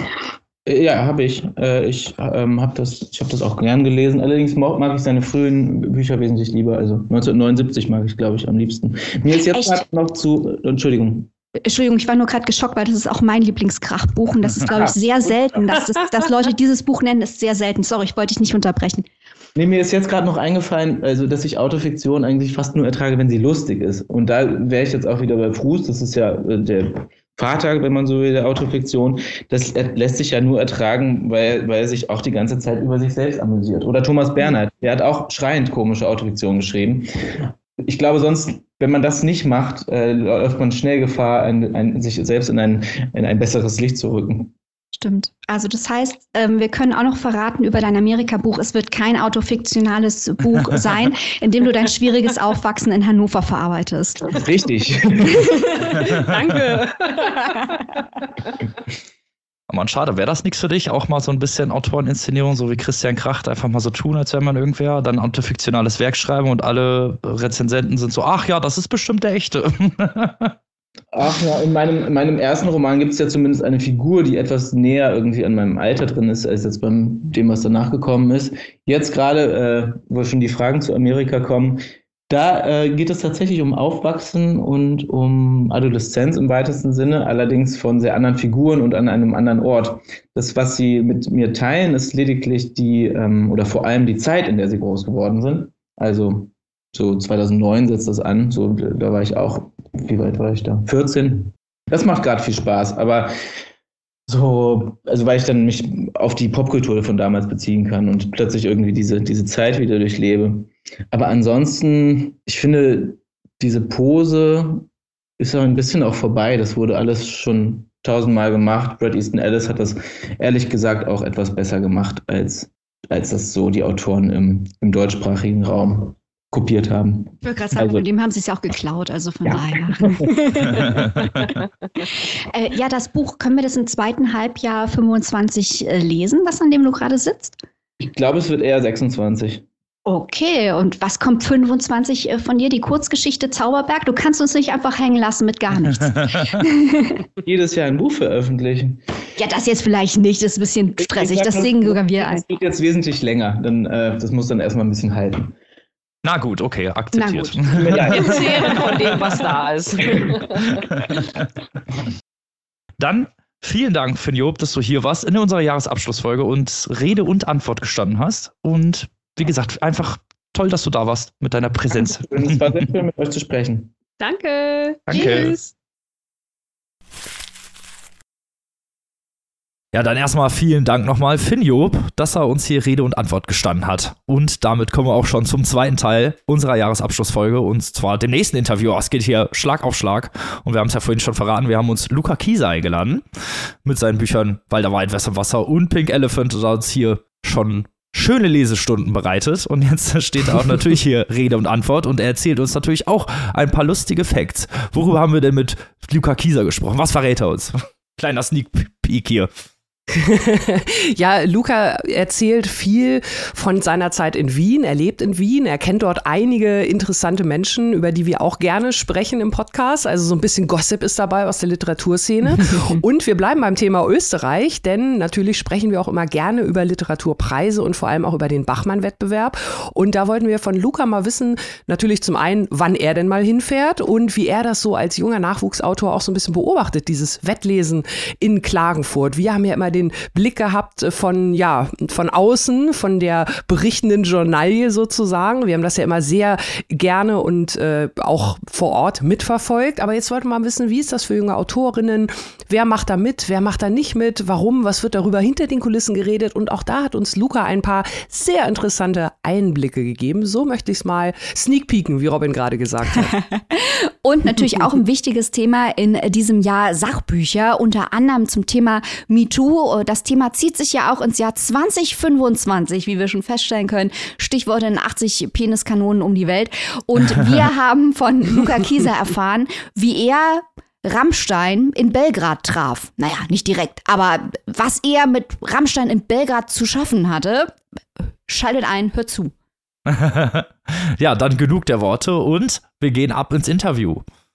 Ja, habe ich. Ich ähm, habe das, ich hab das auch gern gelesen. Allerdings mag ich seine frühen Bücher wesentlich lieber. Also neunzehnhundertneunundsiebzig mag ich, glaube ich, am liebsten. Mir ist jetzt gerade noch zu... Entschuldigung. Entschuldigung, ich war nur gerade geschockt, weil das ist auch mein Lieblingskrachbuch und das ist, glaube ich, sehr selten. Dass, das, dass Leute dieses Buch nennen, ist sehr selten. Sorry, ich wollte dich nicht unterbrechen. Nee, mir ist jetzt gerade noch eingefallen, also dass ich Autofiktion eigentlich fast nur ertrage, wenn sie lustig ist. Und da wäre ich jetzt auch wieder bei Proust. Das ist ja äh, der Vater, wenn man so will, der Autofiktion. Das lässt sich ja nur ertragen, weil, weil er sich auch die ganze Zeit über sich selbst amüsiert. Oder Thomas Bernhard, der hat auch schreiend komische Autofiktion geschrieben. Ich glaube, sonst, wenn man das nicht macht, äh, läuft man schnell Gefahr, ein, ein, sich selbst in ein, in ein besseres Licht zu rücken. Stimmt. Also das heißt, ähm, wir können auch noch verraten über dein Amerika-Buch, es wird kein autofiktionales Buch sein, in dem du dein schwieriges Aufwachsen in Hannover verarbeitest. Richtig. Danke. Man, schade, wäre das nichts für dich? Auch mal so ein bisschen Autoreninszenierung, so wie Christian Kracht, einfach mal so tun, als wäre man irgendwer, dann autofiktionales Werk schreiben und alle Rezensenten sind so, ach ja, das ist bestimmt der echte. Ach ja, in meinem, in meinem ersten Roman gibt es ja zumindest eine Figur, die etwas näher irgendwie an meinem Alter drin ist, als jetzt beim dem, was danach gekommen ist. Jetzt gerade, äh, wo schon die Fragen zu Amerika kommen, da äh, geht es tatsächlich um Aufwachsen und um Adoleszenz im weitesten Sinne, allerdings von sehr anderen Figuren und an einem anderen Ort. Das, was sie mit mir teilen, ist lediglich die, ähm, oder vor allem die Zeit, in der sie groß geworden sind. Also so zweitausendneun setzt das an, so, da war ich auch, wie weit war ich da? vierzehn. Das macht gerade viel Spaß, aber so, also weil ich dann mich auf die Popkultur von damals beziehen kann und plötzlich irgendwie diese, diese Zeit wieder durchlebe. Aber ansonsten, ich finde, diese Pose ist ja ein bisschen auch vorbei. Das wurde alles schon tausendmal gemacht. Bret Easton Ellis hat das ehrlich gesagt auch etwas besser gemacht als als das so die Autoren im, im deutschsprachigen Raum kopiert haben. Ich würde gerade sagen, Also- von dem haben sie es ja auch geklaut, also von Ja. daher. äh, ja, das Buch, können wir das im zweiten Halbjahr fünfundzwanzig äh, lesen, das an dem du gerade sitzt? Ich glaube, es wird eher sechsundzwanzig. Okay, und was kommt fünfundzwanzig äh, von dir? Die Kurzgeschichte Zauberberg? Du kannst uns nicht einfach hängen lassen mit gar nichts. Jedes Jahr ein Buch veröffentlichen. Ja, das jetzt vielleicht nicht, das ist ein bisschen stressig, Ich sag, das singen sogar wir ein. Das geht jetzt wesentlich länger. Dann, äh, das muss dann erstmal ein bisschen halten. Na gut, okay, akzeptiert. Na gut. Wir zehren von dem, was da ist. Dann vielen Dank, Finn Job, dass du hier warst in unserer Jahresabschlussfolge und Rede und Antwort gestanden hast. Und wie gesagt, einfach toll, dass du da warst mit deiner Präsenz. Es war sehr schön, mit euch zu sprechen. Danke. Danke. Tschüss. Ja, dann erstmal vielen Dank nochmal, Finn Job, dass er uns hier Rede und Antwort gestanden hat. Und damit kommen wir auch schon zum zweiten Teil unserer Jahresabschlussfolge und zwar dem nächsten Interview. Es geht hier Schlag auf Schlag und wir haben es ja vorhin schon verraten, wir haben uns Luca Kieser eingeladen mit seinen Büchern Walder Wein, Wässer, Wasser und Pink Elephant und hat uns hier schon schöne Lesestunden bereitet und jetzt steht auch natürlich hier Rede und Antwort und er erzählt uns natürlich auch ein paar lustige Facts. Worüber haben wir denn mit Luca Kieser gesprochen? Was verrät er uns? Kleiner Sneak Peek hier. Ja, Luca erzählt viel von seiner Zeit in Wien. Er lebt in Wien. Er kennt dort einige interessante Menschen, über die wir auch gerne sprechen im Podcast. Also so ein bisschen Gossip ist dabei aus der Literaturszene. Und wir bleiben beim Thema Österreich, denn natürlich sprechen wir auch immer gerne über Literaturpreise und vor allem auch über den Bachmann-Wettbewerb. Und da wollten wir von Luca mal wissen, natürlich zum einen, wann er denn mal hinfährt und wie er das so als junger Nachwuchsautor auch so ein bisschen beobachtet, dieses Wettlesen in Klagenfurt. Wir haben ja immer den Blick gehabt von, ja, von außen, von der berichtenden Journalie sozusagen. Wir haben das ja immer sehr gerne und äh, auch vor Ort mitverfolgt. Aber jetzt wollten wir mal wissen, wie ist das für junge Autorinnen? Wer macht da mit? Wer macht da nicht mit? Warum? Was wird darüber hinter den Kulissen geredet? Und auch da hat uns Luca ein paar sehr interessante Einblicke gegeben. So möchte ich es mal sneak peeken, wie Robin gerade gesagt hat. Und natürlich auch ein wichtiges Thema in diesem Jahr Sachbücher, unter anderem zum Thema MeToo. Das Thema zieht sich ja auch ins Jahr zwanzig fünfundzwanzig, wie wir schon feststellen können. Stichworte in achtzig Peniskanonen um die Welt. Und wir haben von Luca Kieser erfahren, wie er Rammstein in Belgrad traf. Naja, nicht direkt, aber was er mit Rammstein in Belgrad zu schaffen hatte, schaltet ein, hört zu. Ja, dann genug der Worte und wir gehen ab ins Interview.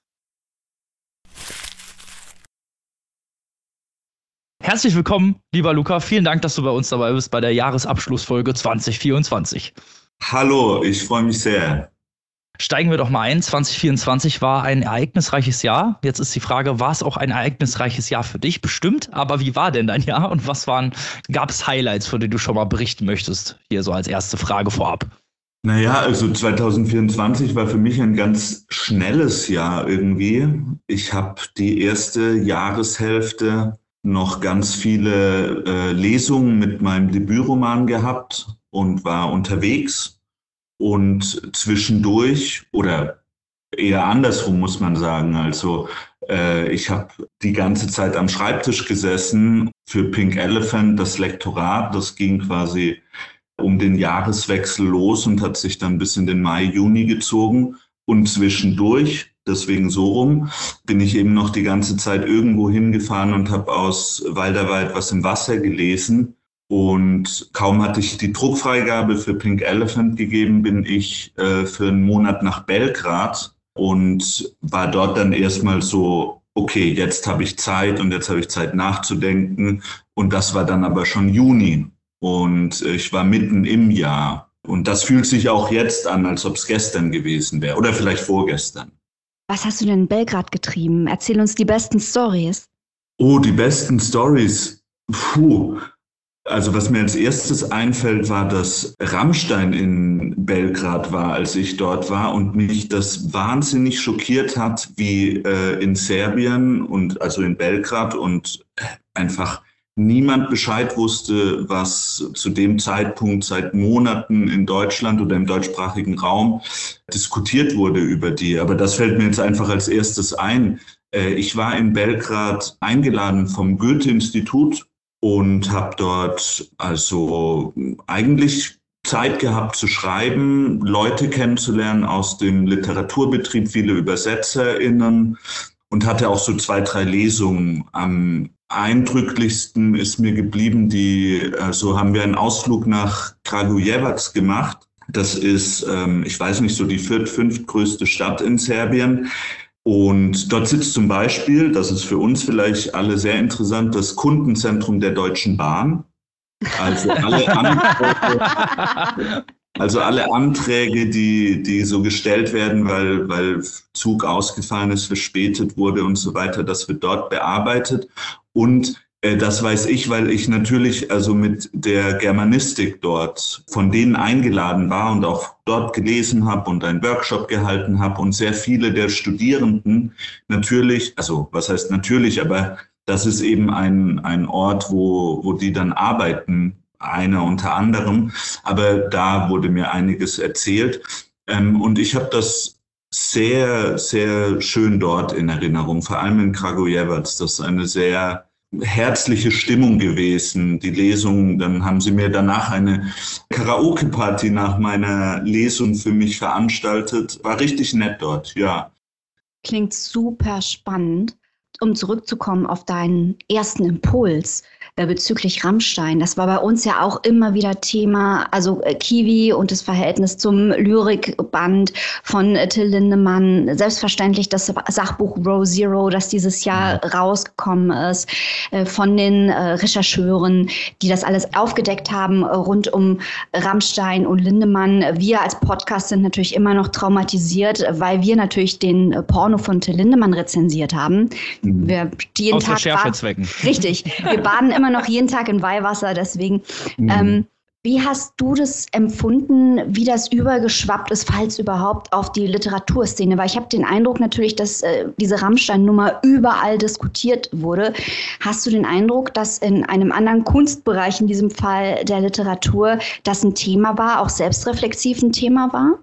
Herzlich willkommen, lieber Luca. Vielen Dank, dass du bei uns dabei bist bei der Jahresabschlussfolge zwanzig vierundzwanzig. Hallo, ich freue mich sehr. Steigen wir doch mal ein. zwanzig vierundzwanzig war ein ereignisreiches Jahr. Jetzt ist die Frage, war es auch ein ereignisreiches Jahr für dich? Bestimmt. Aber wie war denn dein Jahr und was waren, gab es Highlights, von denen du schon mal berichten möchtest? Hier so als erste Frage vorab. Naja, also zwanzig vierundzwanzig war für mich ein ganz schnelles Jahr irgendwie. Ich habe die erste Jahreshälfte noch ganz viele äh, Lesungen mit meinem Debütroman gehabt und war unterwegs. Und zwischendurch, oder eher andersrum muss man sagen, also äh, ich habe die ganze Zeit am Schreibtisch gesessen für Pink Elephant, das Lektorat, das ging quasi um den Jahreswechsel los und hat sich dann bis in den Mai, Juni gezogen. Und zwischendurch, deswegen so rum, bin ich eben noch die ganze Zeit irgendwo hingefahren und habe aus Walderweit was im Wasser gelesen. Und kaum hatte ich die Druckfreigabe für Pink Elephant gegeben, bin ich äh, für einen Monat nach Belgrad und war dort dann erstmal so, okay, jetzt habe ich Zeit und jetzt habe ich Zeit nachzudenken. Und das war dann aber schon Juni und ich war mitten im Jahr. Und das fühlt sich auch jetzt an, als ob es gestern gewesen wäre oder vielleicht vorgestern. Was hast du denn in Belgrad getrieben? Erzähl uns die besten Stories. Oh, die besten Stories. Puh. Also was mir als erstes einfällt, war, dass Rammstein in Belgrad war, als ich dort war und mich das wahnsinnig schockiert hat, wie äh, in Serbien und also in Belgrad und einfach niemand Bescheid wusste, was zu dem Zeitpunkt seit Monaten in Deutschland oder im deutschsprachigen Raum diskutiert wurde über die. Aber das fällt mir jetzt einfach als erstes ein. Äh, ich war in Belgrad eingeladen vom Goethe-Institut und habe dort also eigentlich Zeit gehabt zu schreiben, Leute kennenzulernen aus dem Literaturbetrieb, viele ÜbersetzerInnen und hatte auch so zwei, drei Lesungen. Am eindrücklichsten ist mir geblieben, die, also haben wir einen Ausflug nach Kragujevac gemacht. Das ist, ähm, ich weiß nicht, so die viert-, fünftgrößte Stadt in Serbien. Und dort sitzt zum Beispiel, das ist für uns vielleicht alle sehr interessant, das Kundenzentrum der Deutschen Bahn. Also alle Anträge, also alle Anträge, die, die so gestellt werden, weil, weil Zug ausgefallen ist, verspätet wurde und so weiter, das wird dort bearbeitet. Und äh, das weiß ich, weil ich natürlich also mit der Germanistik dort von denen eingeladen war und auch dort gelesen habe und einen Workshop gehalten habe und sehr viele der Studierenden natürlich, also was heißt natürlich, aber das ist eben ein, ein Ort, wo, wo die dann arbeiten, einer unter anderem. Aber da wurde mir einiges erzählt. Ähm, und ich habe das sehr, sehr schön dort in Erinnerung, vor allem in Kragujevac. Das ist eine sehr herzliche Stimmung gewesen, die Lesung. Dann haben sie mir danach eine Karaoke-Party nach meiner Lesung für mich veranstaltet. War richtig nett dort, ja. Klingt super spannend. Um zurückzukommen auf deinen ersten Impuls äh, bezüglich Rammstein, das war bei uns ja auch immer wieder Thema, also äh, Kiwi und das Verhältnis zum Lyrikband von äh, Till Lindemann, selbstverständlich das Sachbuch Row Zero, das dieses Jahr rausgekommen ist, äh, von den äh, Rechercheuren, die das alles aufgedeckt haben äh, rund um Rammstein und Lindemann. Wir als Podcast sind natürlich immer noch traumatisiert, weil wir natürlich den äh, Porno von Till Lindemann rezensiert haben. Wir jeden Aus Tag Recherchezwecken. Richtig. Wir baden immer noch jeden Tag in Weihwasser, deswegen. Mhm. Ähm, wie hast du das empfunden, wie das übergeschwappt ist, falls überhaupt, auf die Literaturszene? Weil ich habe den Eindruck natürlich, dass äh, diese Rammstein-Nummer überall diskutiert wurde. Hast du den Eindruck, dass in einem anderen Kunstbereich, in diesem Fall der Literatur, das ein Thema war, auch selbstreflexiv ein Thema war?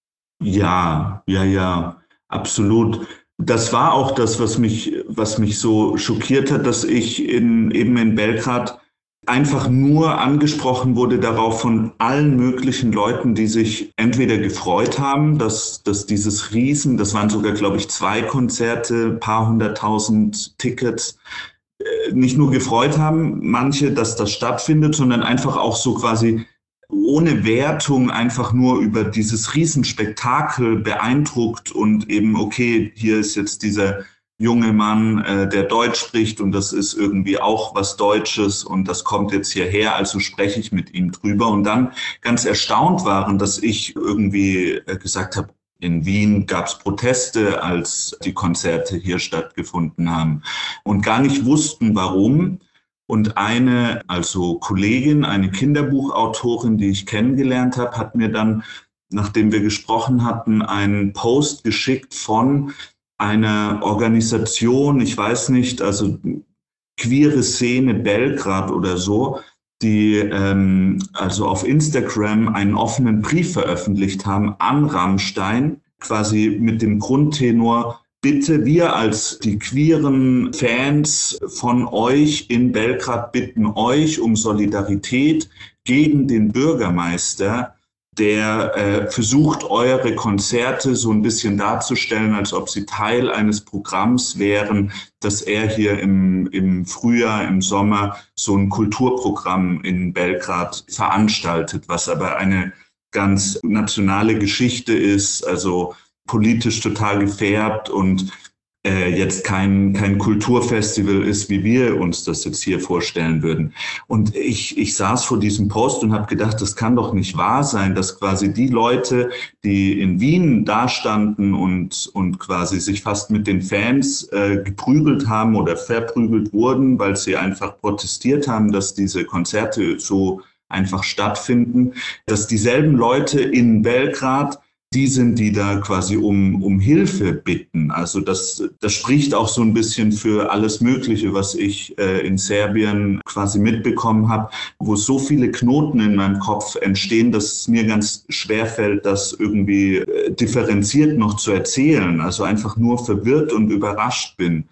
Ja, ja, ja, absolut. Das war auch das, was mich, was mich so schockiert hat, dass ich in, eben in Belgrad einfach nur angesprochen wurde darauf von allen möglichen Leuten, die sich entweder gefreut haben, dass, dass dieses Riesen, das waren sogar, glaube ich, zwei Konzerte, paar hunderttausend Tickets, nicht nur gefreut haben, manche, dass das stattfindet, sondern einfach auch so quasi ohne Wertung einfach nur über dieses Riesenspektakel beeindruckt und eben, okay, hier ist jetzt dieser junge Mann, äh, der Deutsch spricht und das ist irgendwie auch was Deutsches und das kommt jetzt hierher, also spreche ich mit ihm drüber. Und dann ganz erstaunt waren, dass ich irgendwie gesagt habe, in Wien gab es Proteste, als die Konzerte hier stattgefunden haben und gar nicht wussten, warum. Und eine, also Kollegin, eine Kinderbuchautorin, die ich kennengelernt habe, hat mir dann, nachdem wir gesprochen hatten, einen Post geschickt von einer Organisation, ich weiß nicht, also Queere Szene Belgrad oder so, die ähm, also auf Instagram einen offenen Brief veröffentlicht haben an Rammstein, quasi mit dem Grundtenor: Bitte, wir als die queeren Fans von euch in Belgrad bitten euch um Solidarität gegen den Bürgermeister, der äh, versucht, eure Konzerte so ein bisschen darzustellen, als ob sie Teil eines Programms wären, dass er hier im, im Frühjahr, im Sommer so ein Kulturprogramm in Belgrad veranstaltet, was aber eine ganz nationale Geschichte ist, also politisch total gefärbt und äh, jetzt kein, kein Kulturfestival ist, wie wir uns das jetzt hier vorstellen würden. Und ich, ich saß vor diesem Post und habe gedacht, das kann doch nicht wahr sein, dass quasi die Leute, die in Wien dastanden und, und quasi sich fast mit den Fans äh, geprügelt haben oder verprügelt wurden, weil sie einfach protestiert haben, dass diese Konzerte so einfach stattfinden, dass dieselben Leute in Belgrad die sind, die da quasi um, um Hilfe bitten. Also das, das spricht auch so ein bisschen für alles Mögliche, was ich äh, in Serbien quasi mitbekommen habe, wo so viele Knoten in meinem Kopf entstehen, dass es mir ganz schwer fällt, das irgendwie äh, differenziert noch zu erzählen. Also einfach nur verwirrt und überrascht bin.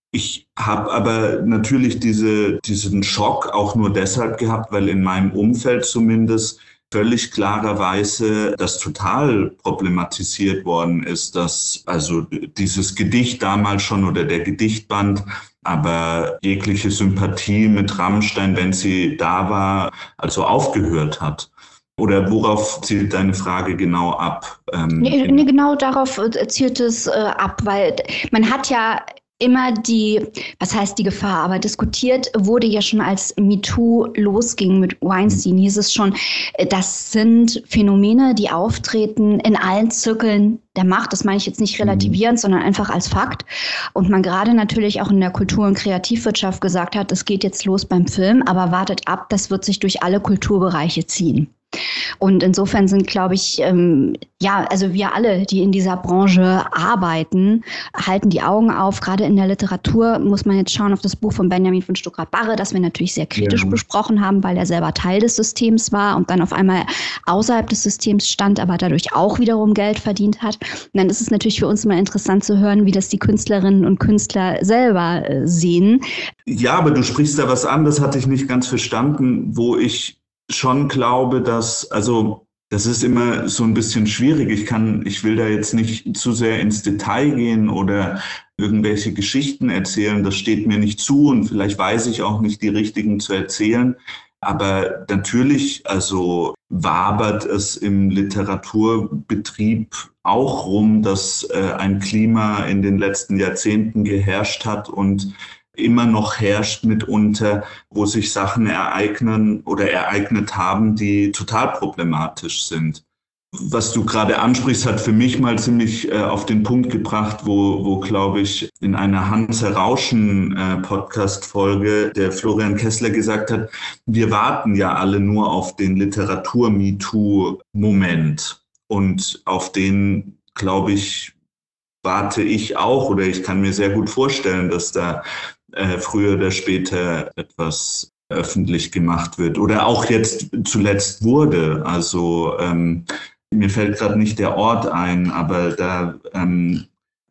Ich habe aber natürlich diese, diesen Schock auch nur deshalb gehabt, weil in meinem Umfeld zumindest völlig klarerweise das total problematisiert worden ist, dass also dieses Gedicht damals schon oder der Gedichtband, aber jegliche Sympathie mit Rammstein, wenn sie da war, also aufgehört hat. Oder worauf zielt deine Frage genau ab? Ähm, nee, nee, genau darauf zielt es äh, ab, weil man hat ja immer die, was heißt die Gefahr, aber diskutiert wurde ja schon, als MeToo losging mit Weinstein, hieß es schon, das sind Phänomene, die auftreten in allen Zirkeln der Macht. Das meine ich jetzt nicht relativierend, mhm. sondern einfach als Fakt. Und man gerade natürlich auch in der Kultur- und Kreativwirtschaft gesagt hat, es geht jetzt los beim Film, aber wartet ab, das wird sich durch alle Kulturbereiche ziehen. Und insofern sind, glaube ich, ähm, ja, also wir alle, die in dieser Branche arbeiten, halten die Augen auf. Gerade in der Literatur muss man jetzt schauen auf das Buch von Benjamin von Stuckrad-Barre, das wir natürlich sehr kritisch ja. besprochen haben, weil er selber Teil des Systems war und dann auf einmal außerhalb des Systems stand, aber dadurch auch wiederum Geld verdient hat. Und dann ist es natürlich für uns mal interessant zu hören, wie das die Künstlerinnen und Künstler selber äh, sehen. Ja, aber du sprichst da was an, das hatte ich nicht ganz verstanden, wo ich schon glaube, dass, also das ist immer so ein bisschen schwierig. Ich kann, ich will da jetzt nicht zu sehr ins Detail gehen oder irgendwelche Geschichten erzählen. Das steht mir nicht zu und vielleicht weiß ich auch nicht die richtigen zu erzählen. Aber natürlich, also wabert es im Literaturbetrieb auch rum, dass äh, ein Klima in den letzten Jahrzehnten geherrscht hat und immer noch herrscht mitunter, wo sich Sachen ereignen oder ereignet haben, die total problematisch sind. Was du gerade ansprichst, hat für mich mal ziemlich äh, auf den Punkt gebracht, wo, wo glaube ich, in einer Hanse Rauschen äh, Podcast-Folge der Florian Kessler gesagt hat, wir warten ja alle nur auf den Literatur-MeToo-Moment. Und auf den, glaube ich, warte ich auch, oder ich kann mir sehr gut vorstellen, dass da äh, früher oder später etwas öffentlich gemacht wird oder auch jetzt zuletzt wurde. Also ähm, mir fällt gerade nicht der Ort ein, aber da ähm,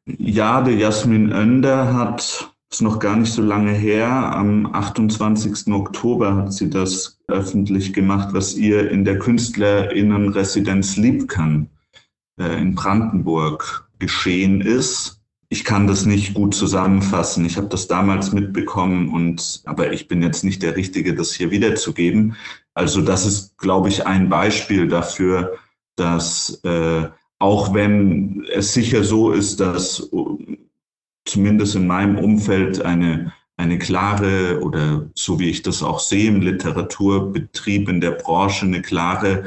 Jade Jasmin Önder hat, ist noch gar nicht so lange her, am achtundzwanzigsten Oktober hat sie das öffentlich gemacht, was ihr in der KünstlerInnenresidenz Liebkan äh, in Brandenburg geschehen ist. Ich kann das nicht gut zusammenfassen. Ich habe das damals mitbekommen und aber ich bin jetzt nicht der Richtige, das hier wiederzugeben. Also das ist, glaube ich, ein Beispiel dafür, dass äh, auch wenn es sicher so ist, dass uh, zumindest in meinem Umfeld eine eine klare oder so wie ich das auch sehe im Literaturbetrieb in der Branche eine klare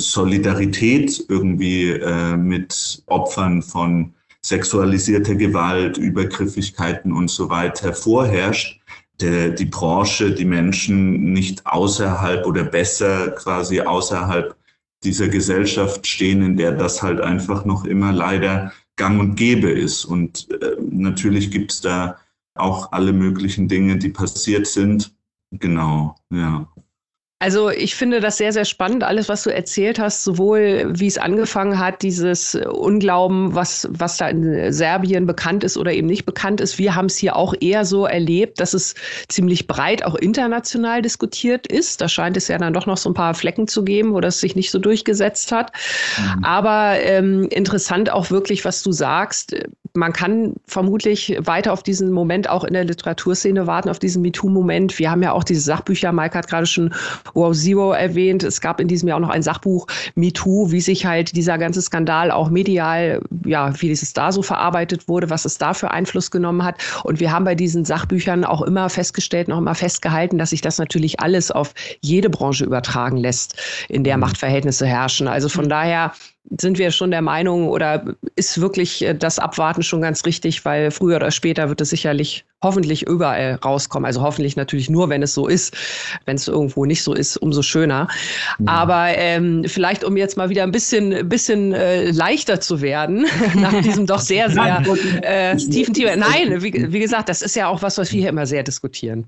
Solidarität irgendwie äh, mit Opfern von sexualisierter Gewalt, Übergriffigkeiten und so weiter vorherrscht, der, die Branche, die Menschen nicht außerhalb oder besser quasi außerhalb dieser Gesellschaft stehen, in der das halt einfach noch immer leider gang und gäbe ist. Und äh, natürlich gibt es da auch alle möglichen Dinge, die passiert sind. Genau, ja. Also ich finde das sehr, sehr spannend, alles, was du erzählt hast, sowohl wie es angefangen hat, dieses Unglauben, was, was da in Serbien bekannt ist oder eben nicht bekannt ist. Wir haben es hier auch eher so erlebt, dass es ziemlich breit auch international diskutiert ist. Da scheint es ja dann doch noch so ein paar Flecken zu geben, wo das sich nicht so durchgesetzt hat. Mhm. Aber ähm, interessant auch wirklich, was du sagst. Man kann vermutlich weiter auf diesen Moment auch in der Literaturszene warten, auf diesen MeToo-Moment. Wir haben ja auch diese Sachbücher, Maike hat gerade schon Wow Zero erwähnt. Es gab in diesem Jahr auch noch ein Sachbuch MeToo, wie sich halt dieser ganze Skandal auch medial, ja, wie dieses da so verarbeitet wurde, was es da für Einfluss genommen hat. Und wir haben bei diesen Sachbüchern auch immer festgestellt, noch immer festgehalten, dass sich das natürlich alles auf jede Branche übertragen lässt, in der Machtverhältnisse herrschen. Also von daher sind wir schon der Meinung oder ist wirklich das Abwarten schon ganz richtig, weil früher oder später wird es sicherlich hoffentlich überall rauskommen. Also hoffentlich natürlich nur, wenn es so ist. Wenn es irgendwo nicht so ist, umso schöner. Ja. Aber ähm, vielleicht, um jetzt mal wieder ein bisschen, bisschen äh, leichter zu werden, nach diesem doch sehr, sehr äh, tiefen Thema. Nein, wie, wie gesagt, das ist ja auch was, was wir hier immer sehr diskutieren.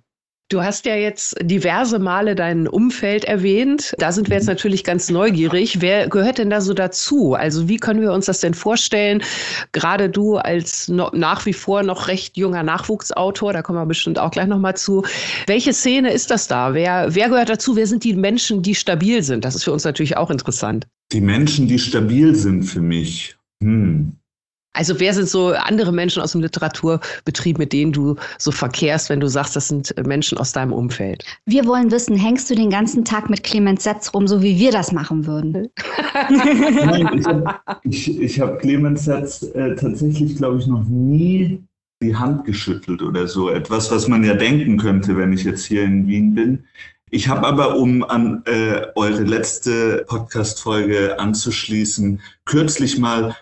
Du hast ja jetzt diverse Male dein Umfeld erwähnt. Da sind wir jetzt natürlich ganz neugierig. Wer gehört denn da so dazu? Also wie können wir uns das denn vorstellen? Gerade du als noch, nach wie vor noch recht junger Nachwuchsautor, da kommen wir bestimmt auch gleich nochmal zu. Welche Szene ist das da? Wer, wer gehört dazu? Wer sind die Menschen, die stabil sind? Das ist für uns natürlich auch interessant. Die Menschen, die stabil sind für mich. Hm. Also wer sind so andere Menschen aus dem Literaturbetrieb, mit denen du so verkehrst, wenn du sagst, das sind Menschen aus deinem Umfeld? Wir wollen wissen, hängst du den ganzen Tag mit Clemens Setz rum, so wie wir das machen würden? Nein, ich habe ich, ich hab Clemens Setz äh, tatsächlich, glaube ich, noch nie die Hand geschüttelt oder so. Etwas, was man ja denken könnte, wenn ich jetzt hier in Wien bin. Ich habe aber, um an äh, eure letzte Podcast-Folge anzuschließen, kürzlich mal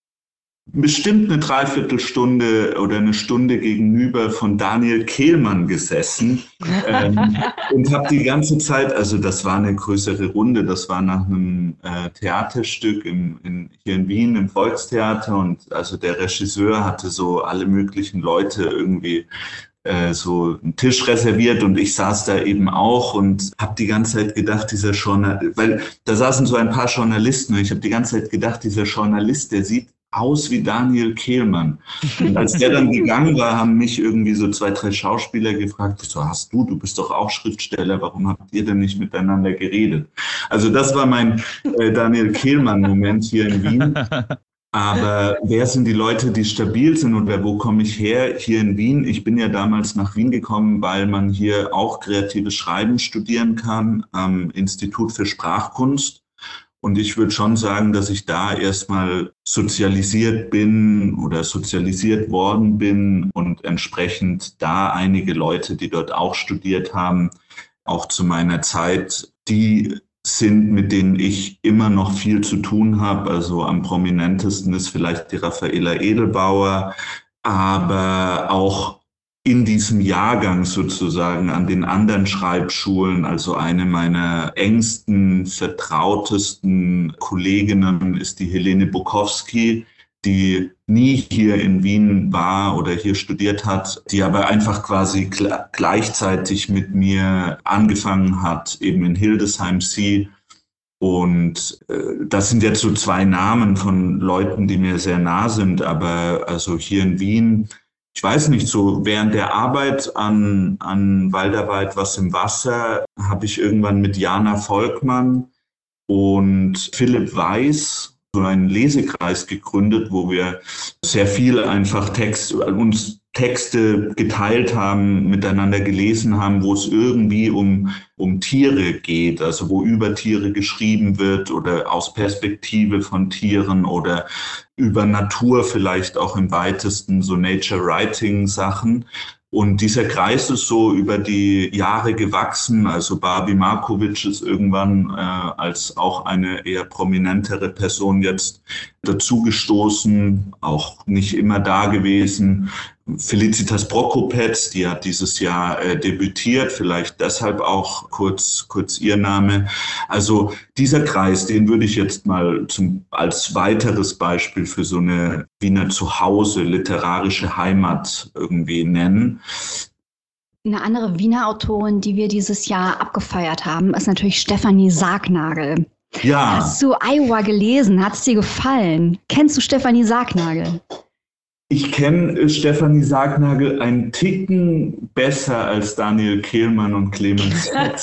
bestimmt eine Dreiviertelstunde oder eine Stunde gegenüber von Daniel Kehlmann gesessen ähm, und habe die ganze Zeit, also das war eine größere Runde, das war nach einem äh, Theaterstück im, in, hier in Wien im Volkstheater und also der Regisseur hatte so alle möglichen Leute irgendwie äh, so einen Tisch reserviert und ich saß da eben auch und habe die ganze Zeit gedacht, dieser Journalist, weil da saßen so ein paar Journalisten und ich habe die ganze Zeit gedacht, dieser Journalist, der sieht aus wie Daniel Kehlmann. Und als der dann gegangen war, haben mich irgendwie so zwei, drei Schauspieler gefragt, so hast du, du bist doch auch Schriftsteller, warum habt ihr denn nicht miteinander geredet? Also das war mein äh, Daniel Kehlmann-Moment hier in Wien. Aber wer sind die Leute, die stabil sind oder wo komme ich her hier in Wien? Ich bin ja damals nach Wien gekommen, weil man hier auch kreatives Schreiben studieren kann am Institut für Sprachkunst. Und ich würde schon sagen, dass ich da erstmal sozialisiert bin oder sozialisiert worden bin und entsprechend da einige Leute, die dort auch studiert haben, auch zu meiner Zeit, die sind, mit denen ich immer noch viel zu tun habe. Also am prominentesten ist vielleicht die Raffaela Edelbauer, aber auch in diesem Jahrgang sozusagen an den anderen Schreibschulen, also eine meiner engsten, vertrautesten Kolleginnen ist die Helene Bukowski, die nie hier in Wien war oder hier studiert hat, die aber einfach quasi gleichzeitig mit mir angefangen hat, eben in Hildesheim Sie. Und äh, das sind jetzt so zwei Namen von Leuten, die mir sehr nah sind, aber also hier in Wien, ich weiß nicht, so während der Arbeit an, an Waldarbeit was im Wasser habe ich irgendwann mit Jana Volkmann und Philipp Weiß so einen Lesekreis gegründet, wo wir sehr viel einfach Text, uns Texte geteilt haben, miteinander gelesen haben, wo es irgendwie um, um Tiere geht, also wo über Tiere geschrieben wird oder aus Perspektive von Tieren oder über Natur vielleicht auch im weitesten, so Nature-Writing-Sachen. Und dieser Kreis ist so über die Jahre gewachsen. Also Barbie Markovic ist irgendwann äh, als auch eine eher prominentere Person jetzt dazugestoßen, auch nicht immer da gewesen. Felicitas Brokopetz, die hat dieses Jahr äh, debütiert, vielleicht deshalb auch kurz, kurz ihr Name. Also dieser Kreis, den würde ich jetzt mal zum, als weiteres Beispiel für so eine Wiener Zuhause, literarische Heimat irgendwie nennen. Eine andere Wiener Autorin, die wir dieses Jahr abgefeiert haben, ist natürlich Stefanie Sargnagel. Ja. Hast du Iowa gelesen? Hat es dir gefallen? Kennst du Stefanie Sargnagel? Ich kenne Stefanie Sargnagel einen Ticken besser als Daniel Kehlmann und Clemens Setz.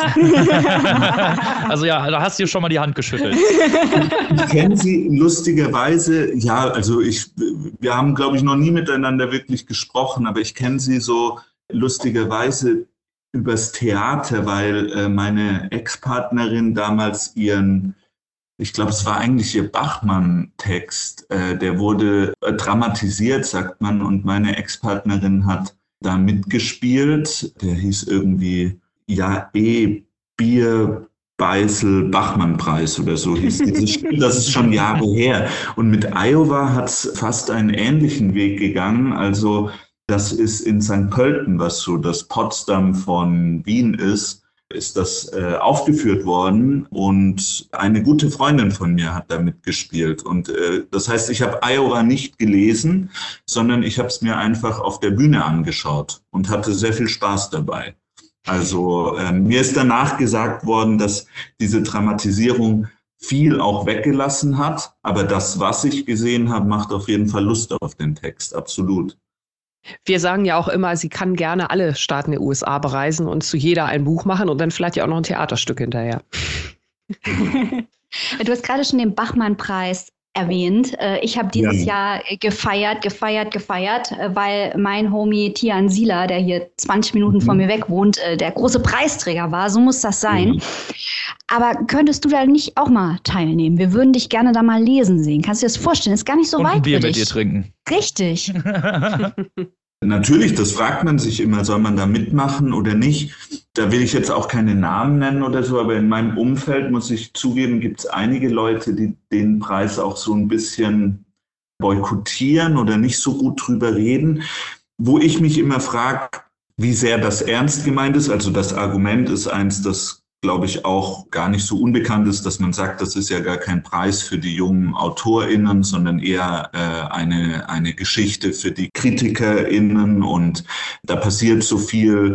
Also ja, da hast du schon mal die Hand geschüttelt. Ich kenne sie lustigerweise, ja, also ich, wir haben, glaube ich, noch nie miteinander wirklich gesprochen, aber ich kenne sie so lustigerweise übers Theater, weil äh, meine Ex-Partnerin damals ihren Ich glaube, es war eigentlich ihr Bachmann-Text, äh, der wurde äh, dramatisiert, sagt man, und meine Ex-Partnerin hat da mitgespielt. Der hieß irgendwie, ja, E. Bier, Beißel, Bachmann-Preis oder so hieß dieses Spiel. Das ist schon Jahre her. Und mit Iowa hat es fast einen ähnlichen Weg gegangen. Also das ist in Sankt Pölten, was so das Potsdam von Wien ist, ist das äh, aufgeführt worden und eine gute Freundin von mir hat da mitgespielt. Und äh, das heißt, ich habe Iowa nicht gelesen, sondern ich habe es mir einfach auf der Bühne angeschaut und hatte sehr viel Spaß dabei. Also ähm, mir ist danach gesagt worden, dass diese Dramatisierung viel auch weggelassen hat, aber das, was ich gesehen habe, macht auf jeden Fall Lust auf den Text, absolut. Wir sagen ja auch immer, sie kann gerne alle Staaten der U S A bereisen und zu jeder ein Buch machen und dann vielleicht ja auch noch ein Theaterstück hinterher. Du hast gerade schon den Bachmann-Preis erwähnt. Ich habe dieses Ja. Jahr gefeiert, gefeiert, gefeiert, weil mein Homie Tian Sila, der hier zwanzig Minuten Mhm. von mir weg wohnt, der große Preisträger war. So muss das sein. Mhm. Aber könntest du da nicht auch mal teilnehmen? Wir würden dich gerne da mal lesen sehen. Kannst du dir das vorstellen? Ist gar nicht so Und weit ein Bier für mit dich. dir trinken. Richtig. Natürlich, das fragt man sich immer, soll man da mitmachen oder nicht? Da will ich jetzt auch keine Namen nennen oder so, aber in meinem Umfeld, muss ich zugeben, gibt es einige Leute, die den Preis auch so ein bisschen boykottieren oder nicht so gut drüber reden, wo ich mich immer frage, wie sehr das ernst gemeint ist. Also das Argument ist eins, das, glaube ich, auch gar nicht so unbekannt ist, dass man sagt, das ist ja gar kein Preis für die jungen AutorInnen, sondern eher äh, eine, eine Geschichte für die KritikerInnen, und da passiert so viel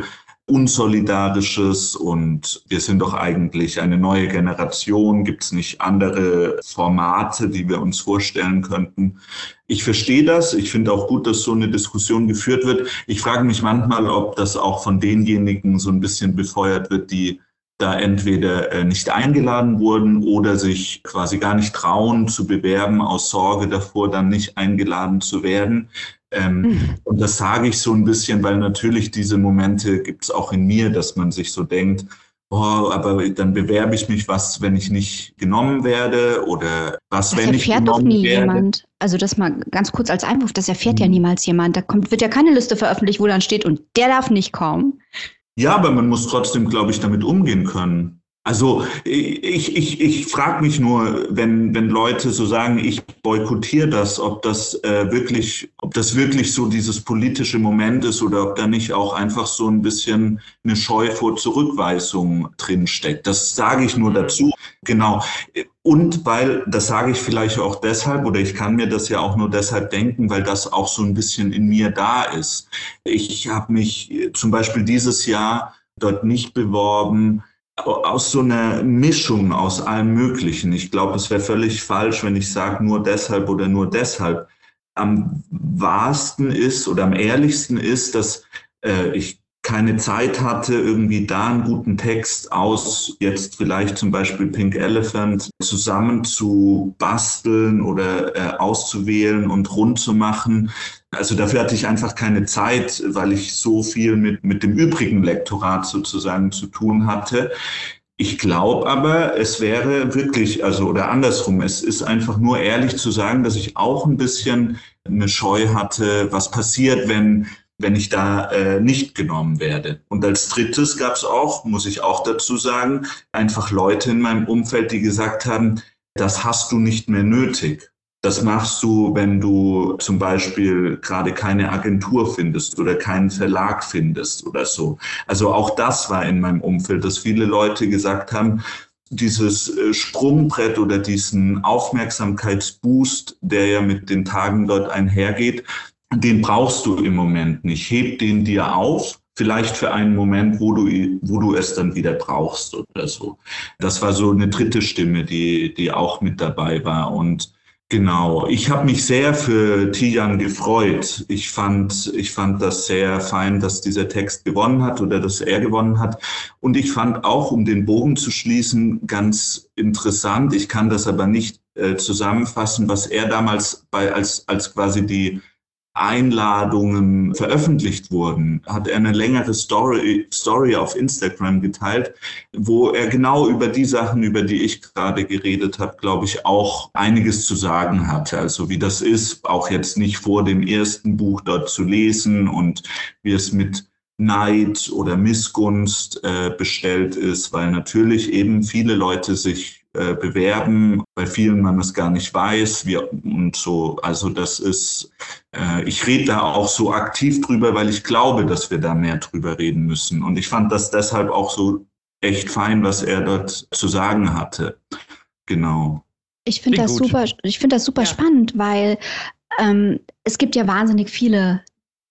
Unsolidarisches und wir sind doch eigentlich eine neue Generation. Gibt es nicht andere Formate, die wir uns vorstellen könnten? Ich verstehe das. Ich finde auch gut, dass so eine Diskussion geführt wird. Ich frage mich manchmal, ob das auch von denjenigen so ein bisschen befeuert wird, die da entweder äh, nicht eingeladen wurden oder sich quasi gar nicht trauen zu bewerben aus Sorge davor, dann nicht eingeladen zu werden. Ähm, mhm. Und das sage ich so ein bisschen, weil natürlich diese Momente gibt es auch in mir, dass man sich so denkt, oh, aber dann bewerbe ich mich, was, wenn ich nicht genommen werde, oder was, das wenn ich genommen werde. Das erfährt doch nie jemand. Also das mal ganz kurz als Einwurf, das erfährt mhm. ja niemals jemand. Da kommt, wird ja keine Liste veröffentlicht, wo dann steht, und der darf nicht kommen. Ja, aber man muss trotzdem, glaube ich, damit umgehen können. Also ich, ich, ich frage mich nur, wenn, wenn Leute so sagen, ich boykottiere das, ob das äh, wirklich, ob das wirklich so dieses politische Moment ist oder ob da nicht auch einfach so ein bisschen eine Scheu vor Zurückweisung drinsteckt. Das sage ich nur dazu. Genau. Und weil, das sage ich vielleicht auch deshalb, oder ich kann mir das ja auch nur deshalb denken, weil das auch so ein bisschen in mir da ist. Ich habe mich zum Beispiel dieses Jahr dort nicht beworben, aus so einer Mischung aus allem Möglichen. Ich glaube, es wäre völlig falsch, wenn ich sage, nur deshalb oder nur deshalb. Am wahrsten ist oder am ehrlichsten ist, dass äh, ich keine Zeit hatte, irgendwie da einen guten Text aus jetzt vielleicht zum Beispiel Pink Elephant zusammen zu basteln oder äh, auszuwählen und rund zu machen. Also dafür hatte ich einfach keine Zeit, weil ich so viel mit, mit dem übrigen Lektorat sozusagen zu tun hatte. Ich glaube aber, es wäre wirklich, also oder andersrum, es ist einfach nur ehrlich zu sagen, dass ich auch ein bisschen eine Scheu hatte, was passiert, wenn wenn ich da äh, nicht genommen werde. Und als drittes gab es auch, muss ich auch dazu sagen, einfach Leute in meinem Umfeld, die gesagt haben, das hast du nicht mehr nötig. Das machst du, wenn du zum Beispiel gerade keine Agentur findest oder keinen Verlag findest oder so. Also auch das war in meinem Umfeld, dass viele Leute gesagt haben, dieses Sprungbrett oder diesen Aufmerksamkeitsboost, der ja mit den Tagen dort einhergeht, den brauchst du im Moment nicht. Heb den dir auf, vielleicht für einen Moment, wo du, wo du es dann wieder brauchst oder so. Das war so eine dritte Stimme, die, die auch mit dabei war. Und genau, ich habe mich sehr für Tijan gefreut. Ich fand, ich fand das sehr fein, dass dieser Text gewonnen hat oder dass er gewonnen hat. Und ich fand auch, um den Bogen zu schließen, ganz interessant, ich kann das aber nicht äh, zusammenfassen, was er damals bei als, als quasi die Einladungen veröffentlicht wurden, hat er eine längere Story, Story auf Instagram geteilt, wo er genau über die Sachen, über die ich gerade geredet habe, glaube ich, auch einiges zu sagen hatte. Also wie das ist, auch jetzt nicht vor dem ersten Buch dort zu lesen und wie es mit Neid oder Missgunst äh, bestellt ist, weil natürlich eben viele Leute sich äh, bewerben, bei vielen man es gar nicht weiß, wie, und so. Also das ist, äh, ich rede da auch so aktiv drüber, weil ich glaube, dass wir da mehr drüber reden müssen. Und ich fand das deshalb auch so echt fein, was er dort zu sagen hatte. Genau. Ich finde das, super, ich find das super ja. spannend, weil ähm, es gibt ja wahnsinnig viele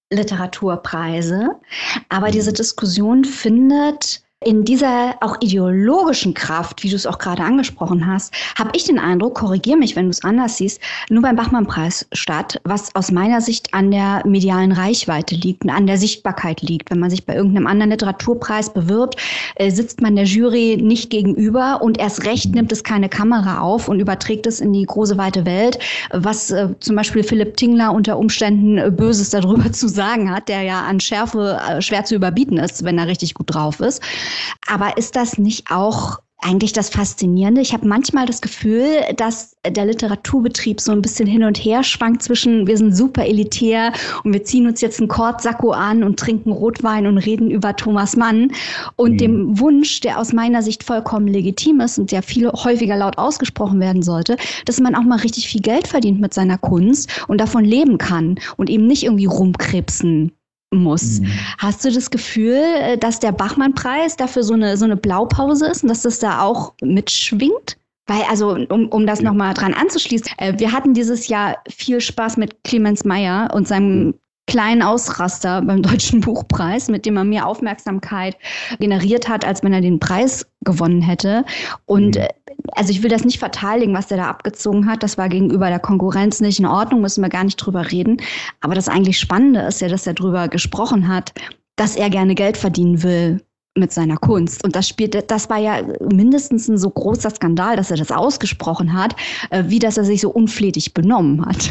Literaturpreise. Aber diese Diskussion findet in dieser auch ideologischen Kraft, wie du es auch gerade angesprochen hast, habe ich den Eindruck, korrigier mich, wenn du es anders siehst, nur beim Bachmann-Preis statt, was aus meiner Sicht an der medialen Reichweite liegt und an der Sichtbarkeit liegt. Wenn man sich bei irgendeinem anderen Literaturpreis bewirbt, äh, sitzt man der Jury nicht gegenüber und erst recht nimmt es keine Kamera auf und überträgt es in die große weite Welt, was äh, zum Beispiel Philipp Tingler unter Umständen äh, Böses darüber zu sagen hat, der ja an Schärfe äh, schwer zu überbieten ist, wenn er richtig gut drauf ist. Aber ist das nicht auch eigentlich das Faszinierende? Ich habe manchmal das Gefühl, dass der Literaturbetrieb so ein bisschen hin und her schwankt zwischen, wir sind super elitär und wir ziehen uns jetzt einen Kortsacko an und trinken Rotwein und reden über Thomas Mann und mhm. dem Wunsch, der aus meiner Sicht vollkommen legitim ist und der viel häufiger laut ausgesprochen werden sollte, dass man auch mal richtig viel Geld verdient mit seiner Kunst und davon leben kann und eben nicht irgendwie rumkrebsen muss. Mhm. Hast du das Gefühl, dass der Bachmann-Preis dafür so eine, so eine Blaupause ist und dass das da auch mitschwingt? Weil, also, um, um das ja. nochmal dran anzuschließen, äh, wir hatten dieses Jahr viel Spaß mit Clemens Meyer und seinem kleinen Ausraster beim Deutschen Buchpreis, mit dem er mehr Aufmerksamkeit generiert hat, als wenn er den Preis gewonnen hätte. Und mhm. also ich will das nicht verteidigen, was der da abgezogen hat. Das war gegenüber der Konkurrenz nicht in Ordnung, müssen wir gar nicht drüber reden. Aber das eigentlich Spannende ist ja, dass er drüber gesprochen hat, dass er gerne Geld verdienen will mit seiner Kunst. Und das spielt, das war ja mindestens ein so großer Skandal, dass er das ausgesprochen hat, wie dass er sich so unflätig benommen hat.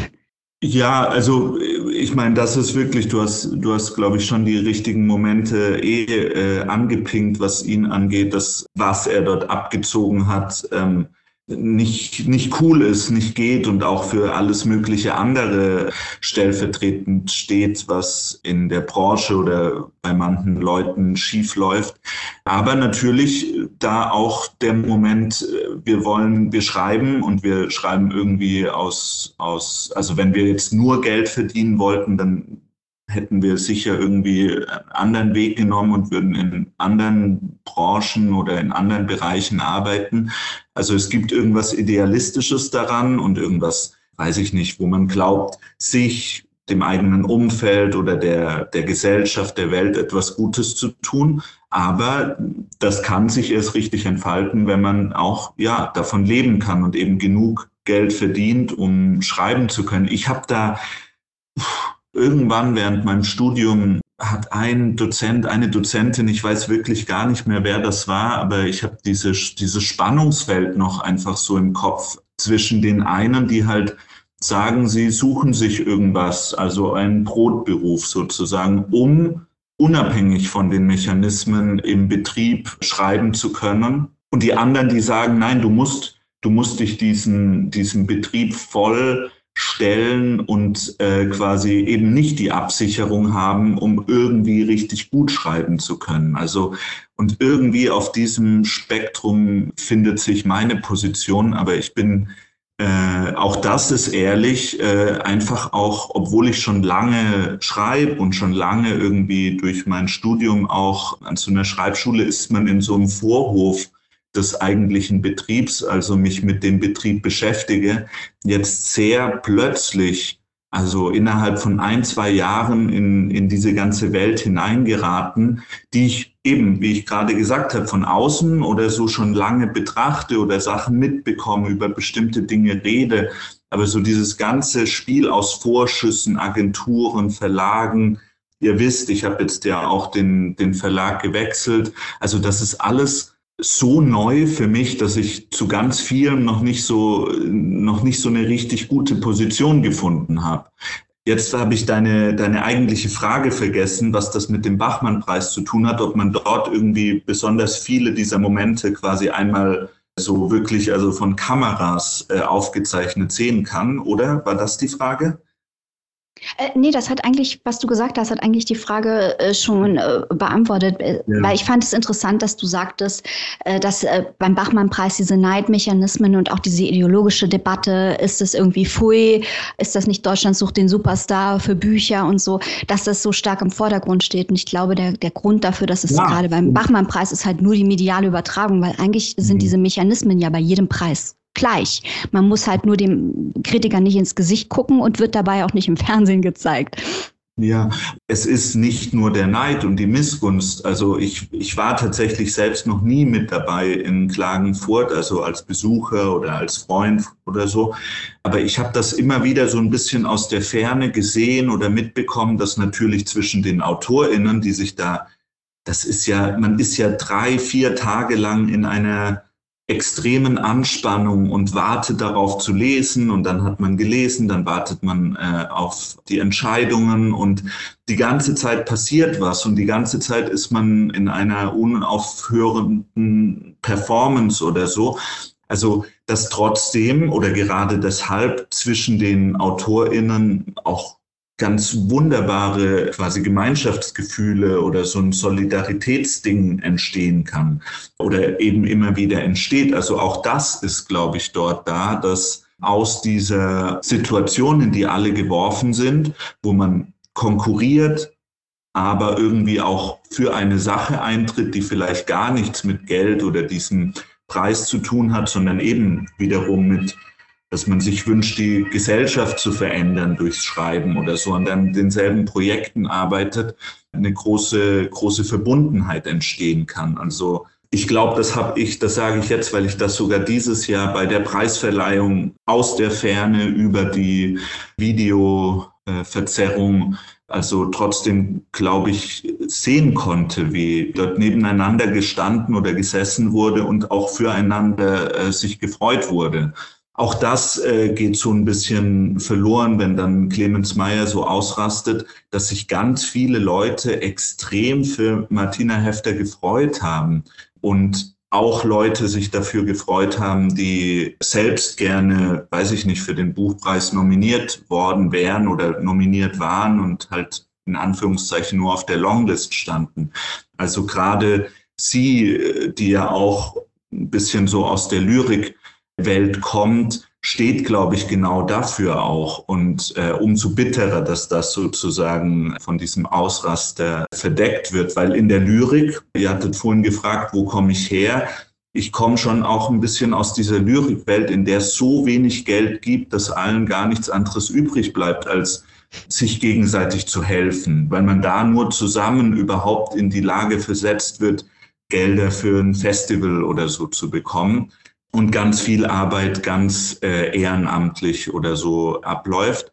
Ja, also ich meine, das ist wirklich, du hast, du hast, glaube ich, schon die richtigen Momente eh äh, angepinkt, was ihn angeht, das, was er dort abgezogen hat, ähm, nicht, nicht cool ist, nicht geht und auch für alles mögliche andere stellvertretend steht, was in der Branche oder bei manchen Leuten schief läuft. Aber natürlich da auch der Moment, wir wollen, wir schreiben und wir schreiben irgendwie aus, aus, also wenn wir jetzt nur Geld verdienen wollten, dann hätten wir sicher irgendwie einen anderen Weg genommen und würden in anderen Branchen oder in anderen Bereichen arbeiten. Also es gibt irgendwas Idealistisches daran und irgendwas, weiß ich nicht, wo man glaubt, sich, dem eigenen Umfeld oder der, der Gesellschaft, der Welt etwas Gutes zu tun. Aber das kann sich erst richtig entfalten, wenn man auch ja davon leben kann und eben genug Geld verdient, um schreiben zu können. Ich habe da irgendwann während meinem Studium hat ein Dozent, eine Dozentin, ich weiß wirklich gar nicht mehr, wer das war, aber ich habe diese, dieses Spannungsfeld noch einfach so im Kopf zwischen den einen, die halt sagen, sie suchen sich irgendwas, also einen Brotberuf sozusagen, um unabhängig von den Mechanismen im Betrieb schreiben zu können. Und die anderen, die sagen, nein, du musst, du musst dich diesen, diesem Betrieb voll stellen und äh, quasi eben nicht die Absicherung haben, um irgendwie richtig gut schreiben zu können. Also und irgendwie auf diesem Spektrum findet sich meine Position, aber ich bin äh, auch das ist ehrlich, äh, einfach auch, obwohl ich schon lange schreibe und schon lange irgendwie durch mein Studium auch an so einer Schreibschule ist man in so einem Vorhof des eigentlichen Betriebs, also mich mit dem Betrieb beschäftige, jetzt sehr plötzlich, also innerhalb von ein, zwei Jahren in, in diese ganze Welt hineingeraten, die ich eben, wie ich gerade gesagt habe, von außen oder so schon lange betrachte oder Sachen mitbekomme, über bestimmte Dinge rede. Aber so dieses ganze Spiel aus Vorschüssen, Agenturen, Verlagen, ihr wisst, ich habe jetzt ja auch den, den Verlag gewechselt. Also das ist alles so neu für mich, dass ich zu ganz vielen noch nicht so noch nicht so eine richtig gute Position gefunden habe. Jetzt habe ich deine deine eigentliche Frage vergessen, was das mit dem Bachmann-Preis zu tun hat, ob man dort irgendwie besonders viele dieser Momente quasi einmal so wirklich also von Kameras äh, aufgezeichnet sehen kann, oder? War das die Frage? Äh, nee, das hat eigentlich, was du gesagt hast, hat eigentlich die Frage äh, schon äh, beantwortet. Äh, ja. Weil ich fand es interessant, dass du sagtest, äh, dass äh, beim Bachmann-Preis diese Neidmechanismen und auch diese ideologische Debatte, ist es irgendwie pfui, ist das nicht Deutschland sucht den Superstar für Bücher und so, dass das so stark im Vordergrund steht. Und ich glaube, der, der Grund dafür, dass es ja. gerade beim Bachmann-Preis ist halt nur die mediale Übertragung, weil eigentlich mhm. sind diese Mechanismen ja bei jedem Preis gleich. Man muss halt nur dem Kritiker nicht ins Gesicht gucken und wird dabei auch nicht im Fernsehen gezeigt. Ja, es ist nicht nur der Neid und die Missgunst. Also ich, ich war tatsächlich selbst noch nie mit dabei in Klagenfurt, also als Besucher oder als Freund oder so. Aber ich habe das immer wieder so ein bisschen aus der Ferne gesehen oder mitbekommen, dass natürlich zwischen den AutorInnen, die sich da, das ist ja, man ist ja drei, vier Tage lang in einer extremen Anspannung und wartet darauf zu lesen, und dann hat man gelesen, dann wartet man äh, auf die Entscheidungen und die ganze Zeit passiert was und die ganze Zeit ist man in einer unaufhörenden Performance oder so. Also dass trotzdem oder gerade deshalb zwischen den AutorInnen auch ganz wunderbare quasi Gemeinschaftsgefühle oder so ein Solidaritätsding entstehen kann oder eben immer wieder entsteht. Also auch das ist, glaube ich, dort da, dass aus dieser Situation, in die alle geworfen sind, wo man konkurriert, aber irgendwie auch für eine Sache eintritt, die vielleicht gar nichts mit Geld oder diesem Preis zu tun hat, sondern eben wiederum mit, dass man sich wünscht, die Gesellschaft zu verändern durchs Schreiben oder so, und dann denselben Projekten arbeitet, eine große, große Verbundenheit entstehen kann. Also ich glaube, das habe ich, das sage ich jetzt, weil ich das sogar dieses Jahr bei der Preisverleihung aus der Ferne über die Videoverzerrung, also trotzdem, glaube ich, sehen konnte, wie dort nebeneinander gestanden oder gesessen wurde und auch füreinander äh, sich gefreut wurde. Auch das äh, geht so ein bisschen verloren, wenn dann Clemens Meyer so ausrastet, dass sich ganz viele Leute extrem für Martina Hefter gefreut haben und auch Leute sich dafür gefreut haben, die selbst gerne, weiß ich nicht, für den Buchpreis nominiert worden wären oder nominiert waren und halt in Anführungszeichen nur auf der Longlist standen. Also gerade sie, die ja auch ein bisschen so aus der Lyrik Welt kommt, steht, glaube ich, genau dafür auch. Und äh, umso bitterer, dass das sozusagen von diesem Ausraster verdeckt wird. Weil in der Lyrik, ihr hattet vorhin gefragt, wo komme ich her? Ich komme schon auch ein bisschen aus dieser Lyrikwelt, in der es so wenig Geld gibt, dass allen gar nichts anderes übrig bleibt, als sich gegenseitig zu helfen. Weil man da nur zusammen überhaupt in die Lage versetzt wird, Gelder für ein Festival oder so zu bekommen. Und ganz viel Arbeit ganz äh, ehrenamtlich oder so abläuft.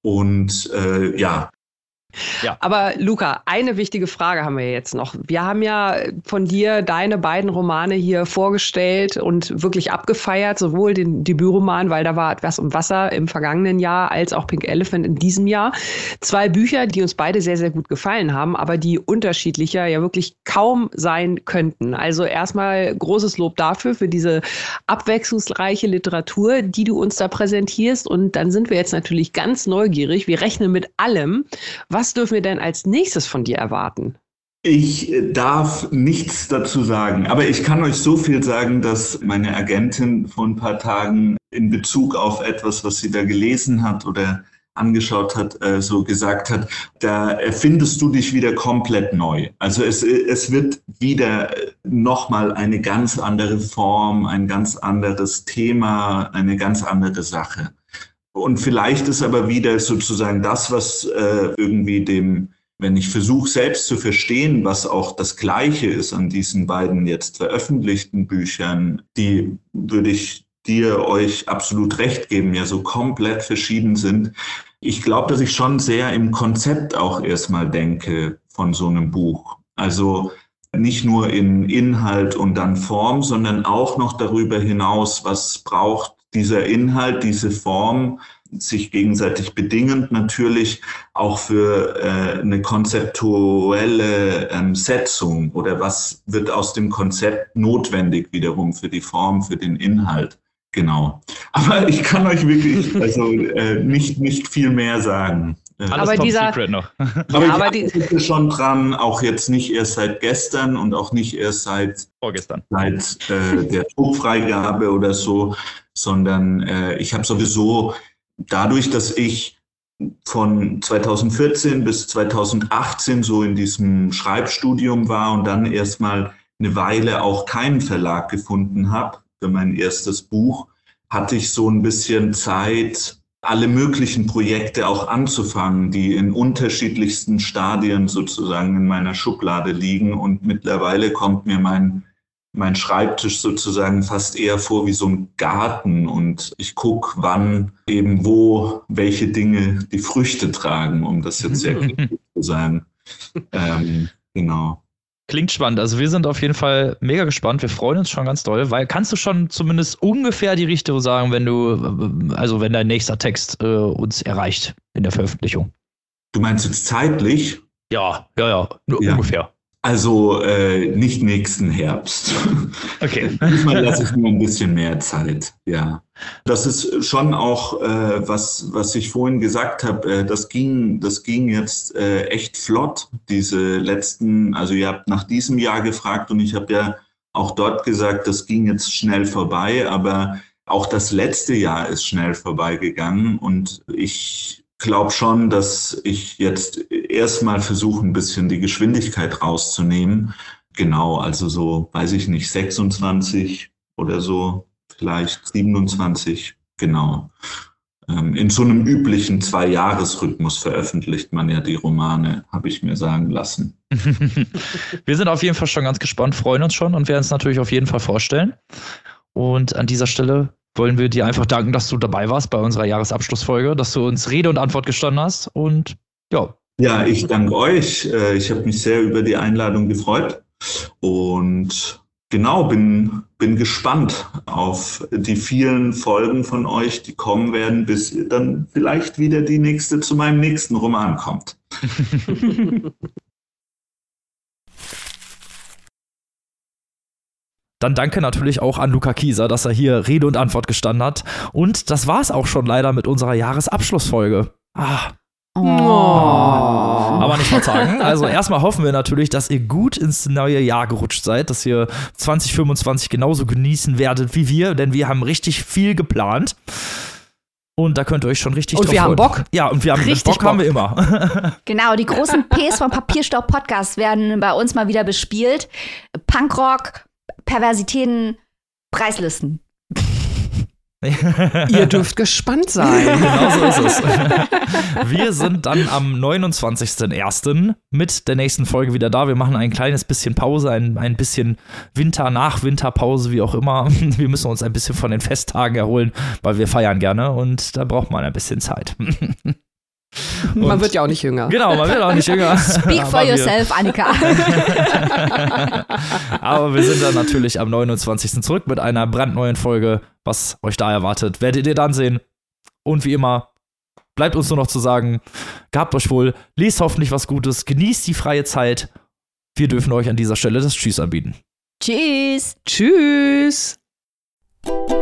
Und äh, ja. Ja. Aber Luca, eine wichtige Frage haben wir jetzt noch. Wir haben ja von dir deine beiden Romane hier vorgestellt und wirklich abgefeiert, sowohl den Debütroman, weil da war etwas um Wasser im vergangenen Jahr, als auch Pink Elephant in diesem Jahr. Zwei Bücher, die uns beide sehr, sehr gut gefallen haben, aber die unterschiedlicher ja wirklich kaum sein könnten. Also erstmal großes Lob dafür, für diese abwechslungsreiche Literatur, die du uns da präsentierst. Und dann sind wir jetzt natürlich ganz neugierig. Wir rechnen mit allem. Was dürfen wir denn als nächstes von dir erwarten? Ich darf nichts dazu sagen, aber ich kann euch so viel sagen, dass meine Agentin vor ein paar Tagen in Bezug auf etwas, was sie da gelesen hat oder angeschaut hat, äh, so gesagt hat, da erfindest du dich wieder komplett neu. Also es, es wird wieder nochmal eine ganz andere Form, ein ganz anderes Thema, eine ganz andere Sache. Und vielleicht ist aber wieder sozusagen das, was äh, irgendwie dem, wenn ich versuche selbst zu verstehen, was auch das Gleiche ist an diesen beiden jetzt veröffentlichten Büchern, die, würde ich dir, euch absolut recht geben, ja so komplett verschieden sind. Ich glaube, dass ich schon sehr im Konzept auch erstmal denke von so einem Buch. Also nicht nur in Inhalt und dann Form, sondern auch noch darüber hinaus, was braucht dieser Inhalt, diese Form, sich gegenseitig bedingend natürlich auch für äh, eine konzeptuelle ähm, Setzung, oder was wird aus dem Konzept notwendig wiederum für die Form, für den Inhalt. Genau. Aber ich kann euch wirklich also äh, nicht, nicht viel mehr sagen. Alles aber Top dieser, Secret noch. Aber ja, ich aber die, bin schon dran, auch jetzt nicht erst seit gestern und auch nicht erst seit, Vorgestern. seit äh, der Druckfreigabe oder so, sondern äh, ich habe sowieso dadurch, dass ich von zweitausendvierzehn bis zweitausendachtzehn so in diesem Schreibstudium war und dann erstmal eine Weile auch keinen Verlag gefunden habe für mein erstes Buch, hatte ich so ein bisschen Zeit, alle möglichen Projekte auch anzufangen, die in unterschiedlichsten Stadien sozusagen in meiner Schublade liegen. Und mittlerweile kommt mir mein, mein Schreibtisch sozusagen fast eher vor wie so ein Garten. Und ich gucke, wann eben wo welche Dinge die Früchte tragen, um das jetzt sehr klar zu sagen. Ähm, genau. Klingt spannend. Also wir sind auf jeden Fall mega gespannt. Wir freuen uns schon ganz doll, weil kannst du schon zumindest ungefähr die Richtung sagen, wenn du, also wenn dein nächster Text äh, uns erreicht in der Veröffentlichung? Du meinst jetzt zeitlich? Ja, ja, ja, nur Ja. ungefähr. Also äh, nicht nächsten Herbst. Okay. Diesmal lasse ich mir ein bisschen mehr Zeit, ja. Das ist schon auch, äh, was, was ich vorhin gesagt habe, äh, das ging, das ging jetzt äh, echt flott, diese letzten, also ihr habt nach diesem Jahr gefragt und ich habe ja auch dort gesagt, das ging jetzt schnell vorbei, aber auch das letzte Jahr ist schnell vorbeigegangen und ich glaube schon, dass ich jetzt erstmal versuche, ein bisschen die Geschwindigkeit rauszunehmen. Genau, also so, weiß ich nicht, sechsundzwanzig oder so, vielleicht siebenundzwanzig, genau. Ähm, in so einem üblichen Zwei-Jahres-Rhythmus veröffentlicht man ja die Romane, habe ich mir sagen lassen. Wir sind auf jeden Fall schon ganz gespannt, freuen uns schon und werden es natürlich auf jeden Fall vorstellen. Und an dieser Stelle wollen wir dir einfach danken, dass du dabei warst bei unserer Jahresabschlussfolge, dass du uns Rede und Antwort gestanden hast und ja. Ja, ich danke euch. Ich habe mich sehr über die Einladung gefreut und genau, bin, bin gespannt auf die vielen Folgen von euch, die kommen werden, bis ihr dann vielleicht wieder die nächste zu meinem nächsten Roman kommt. Dann danke natürlich auch an Luca Kieser, dass er hier Rede und Antwort gestanden hat. Und das war's auch schon leider mit unserer Jahresabschlussfolge. Ah. Oh. Aber nicht verzagen. Also erstmal hoffen wir natürlich, dass ihr gut ins neue Jahr gerutscht seid, dass ihr zwanzig fünfundzwanzig genauso genießen werdet wie wir, denn wir haben richtig viel geplant. Und da könnt ihr euch schon richtig Und drauf wir haben freuen. Bock. Ja, und wir haben Richtig Bock, Bock. haben wir immer. Genau, die großen Ps vom Papierstaub Podcast werden bei uns mal wieder bespielt. Punkrock, Perversitäten, Preislisten. Ihr dürft gespannt sein. Genau so ist es. Wir sind dann am neunundzwanzigsten ersten mit der nächsten Folge wieder da. Wir machen ein kleines bisschen Pause, ein, ein bisschen Winter, Nach-Winterpause, wie auch immer. Wir müssen uns ein bisschen von den Festtagen erholen, weil wir feiern gerne und da braucht man ein bisschen Zeit. Und Man wird ja auch nicht jünger. Genau, man wird auch nicht jünger. Speak for Aber wir- yourself, Annika. Aber wir sind dann natürlich am neunundzwanzigsten zurück mit einer brandneuen Folge. Was euch da erwartet, werdet ihr dann sehen. Und wie immer, bleibt uns nur noch zu sagen, gehabt euch wohl, lest hoffentlich was Gutes, genießt die freie Zeit. Wir dürfen euch an dieser Stelle das Tschüss anbieten. Tschüss. Tschüss.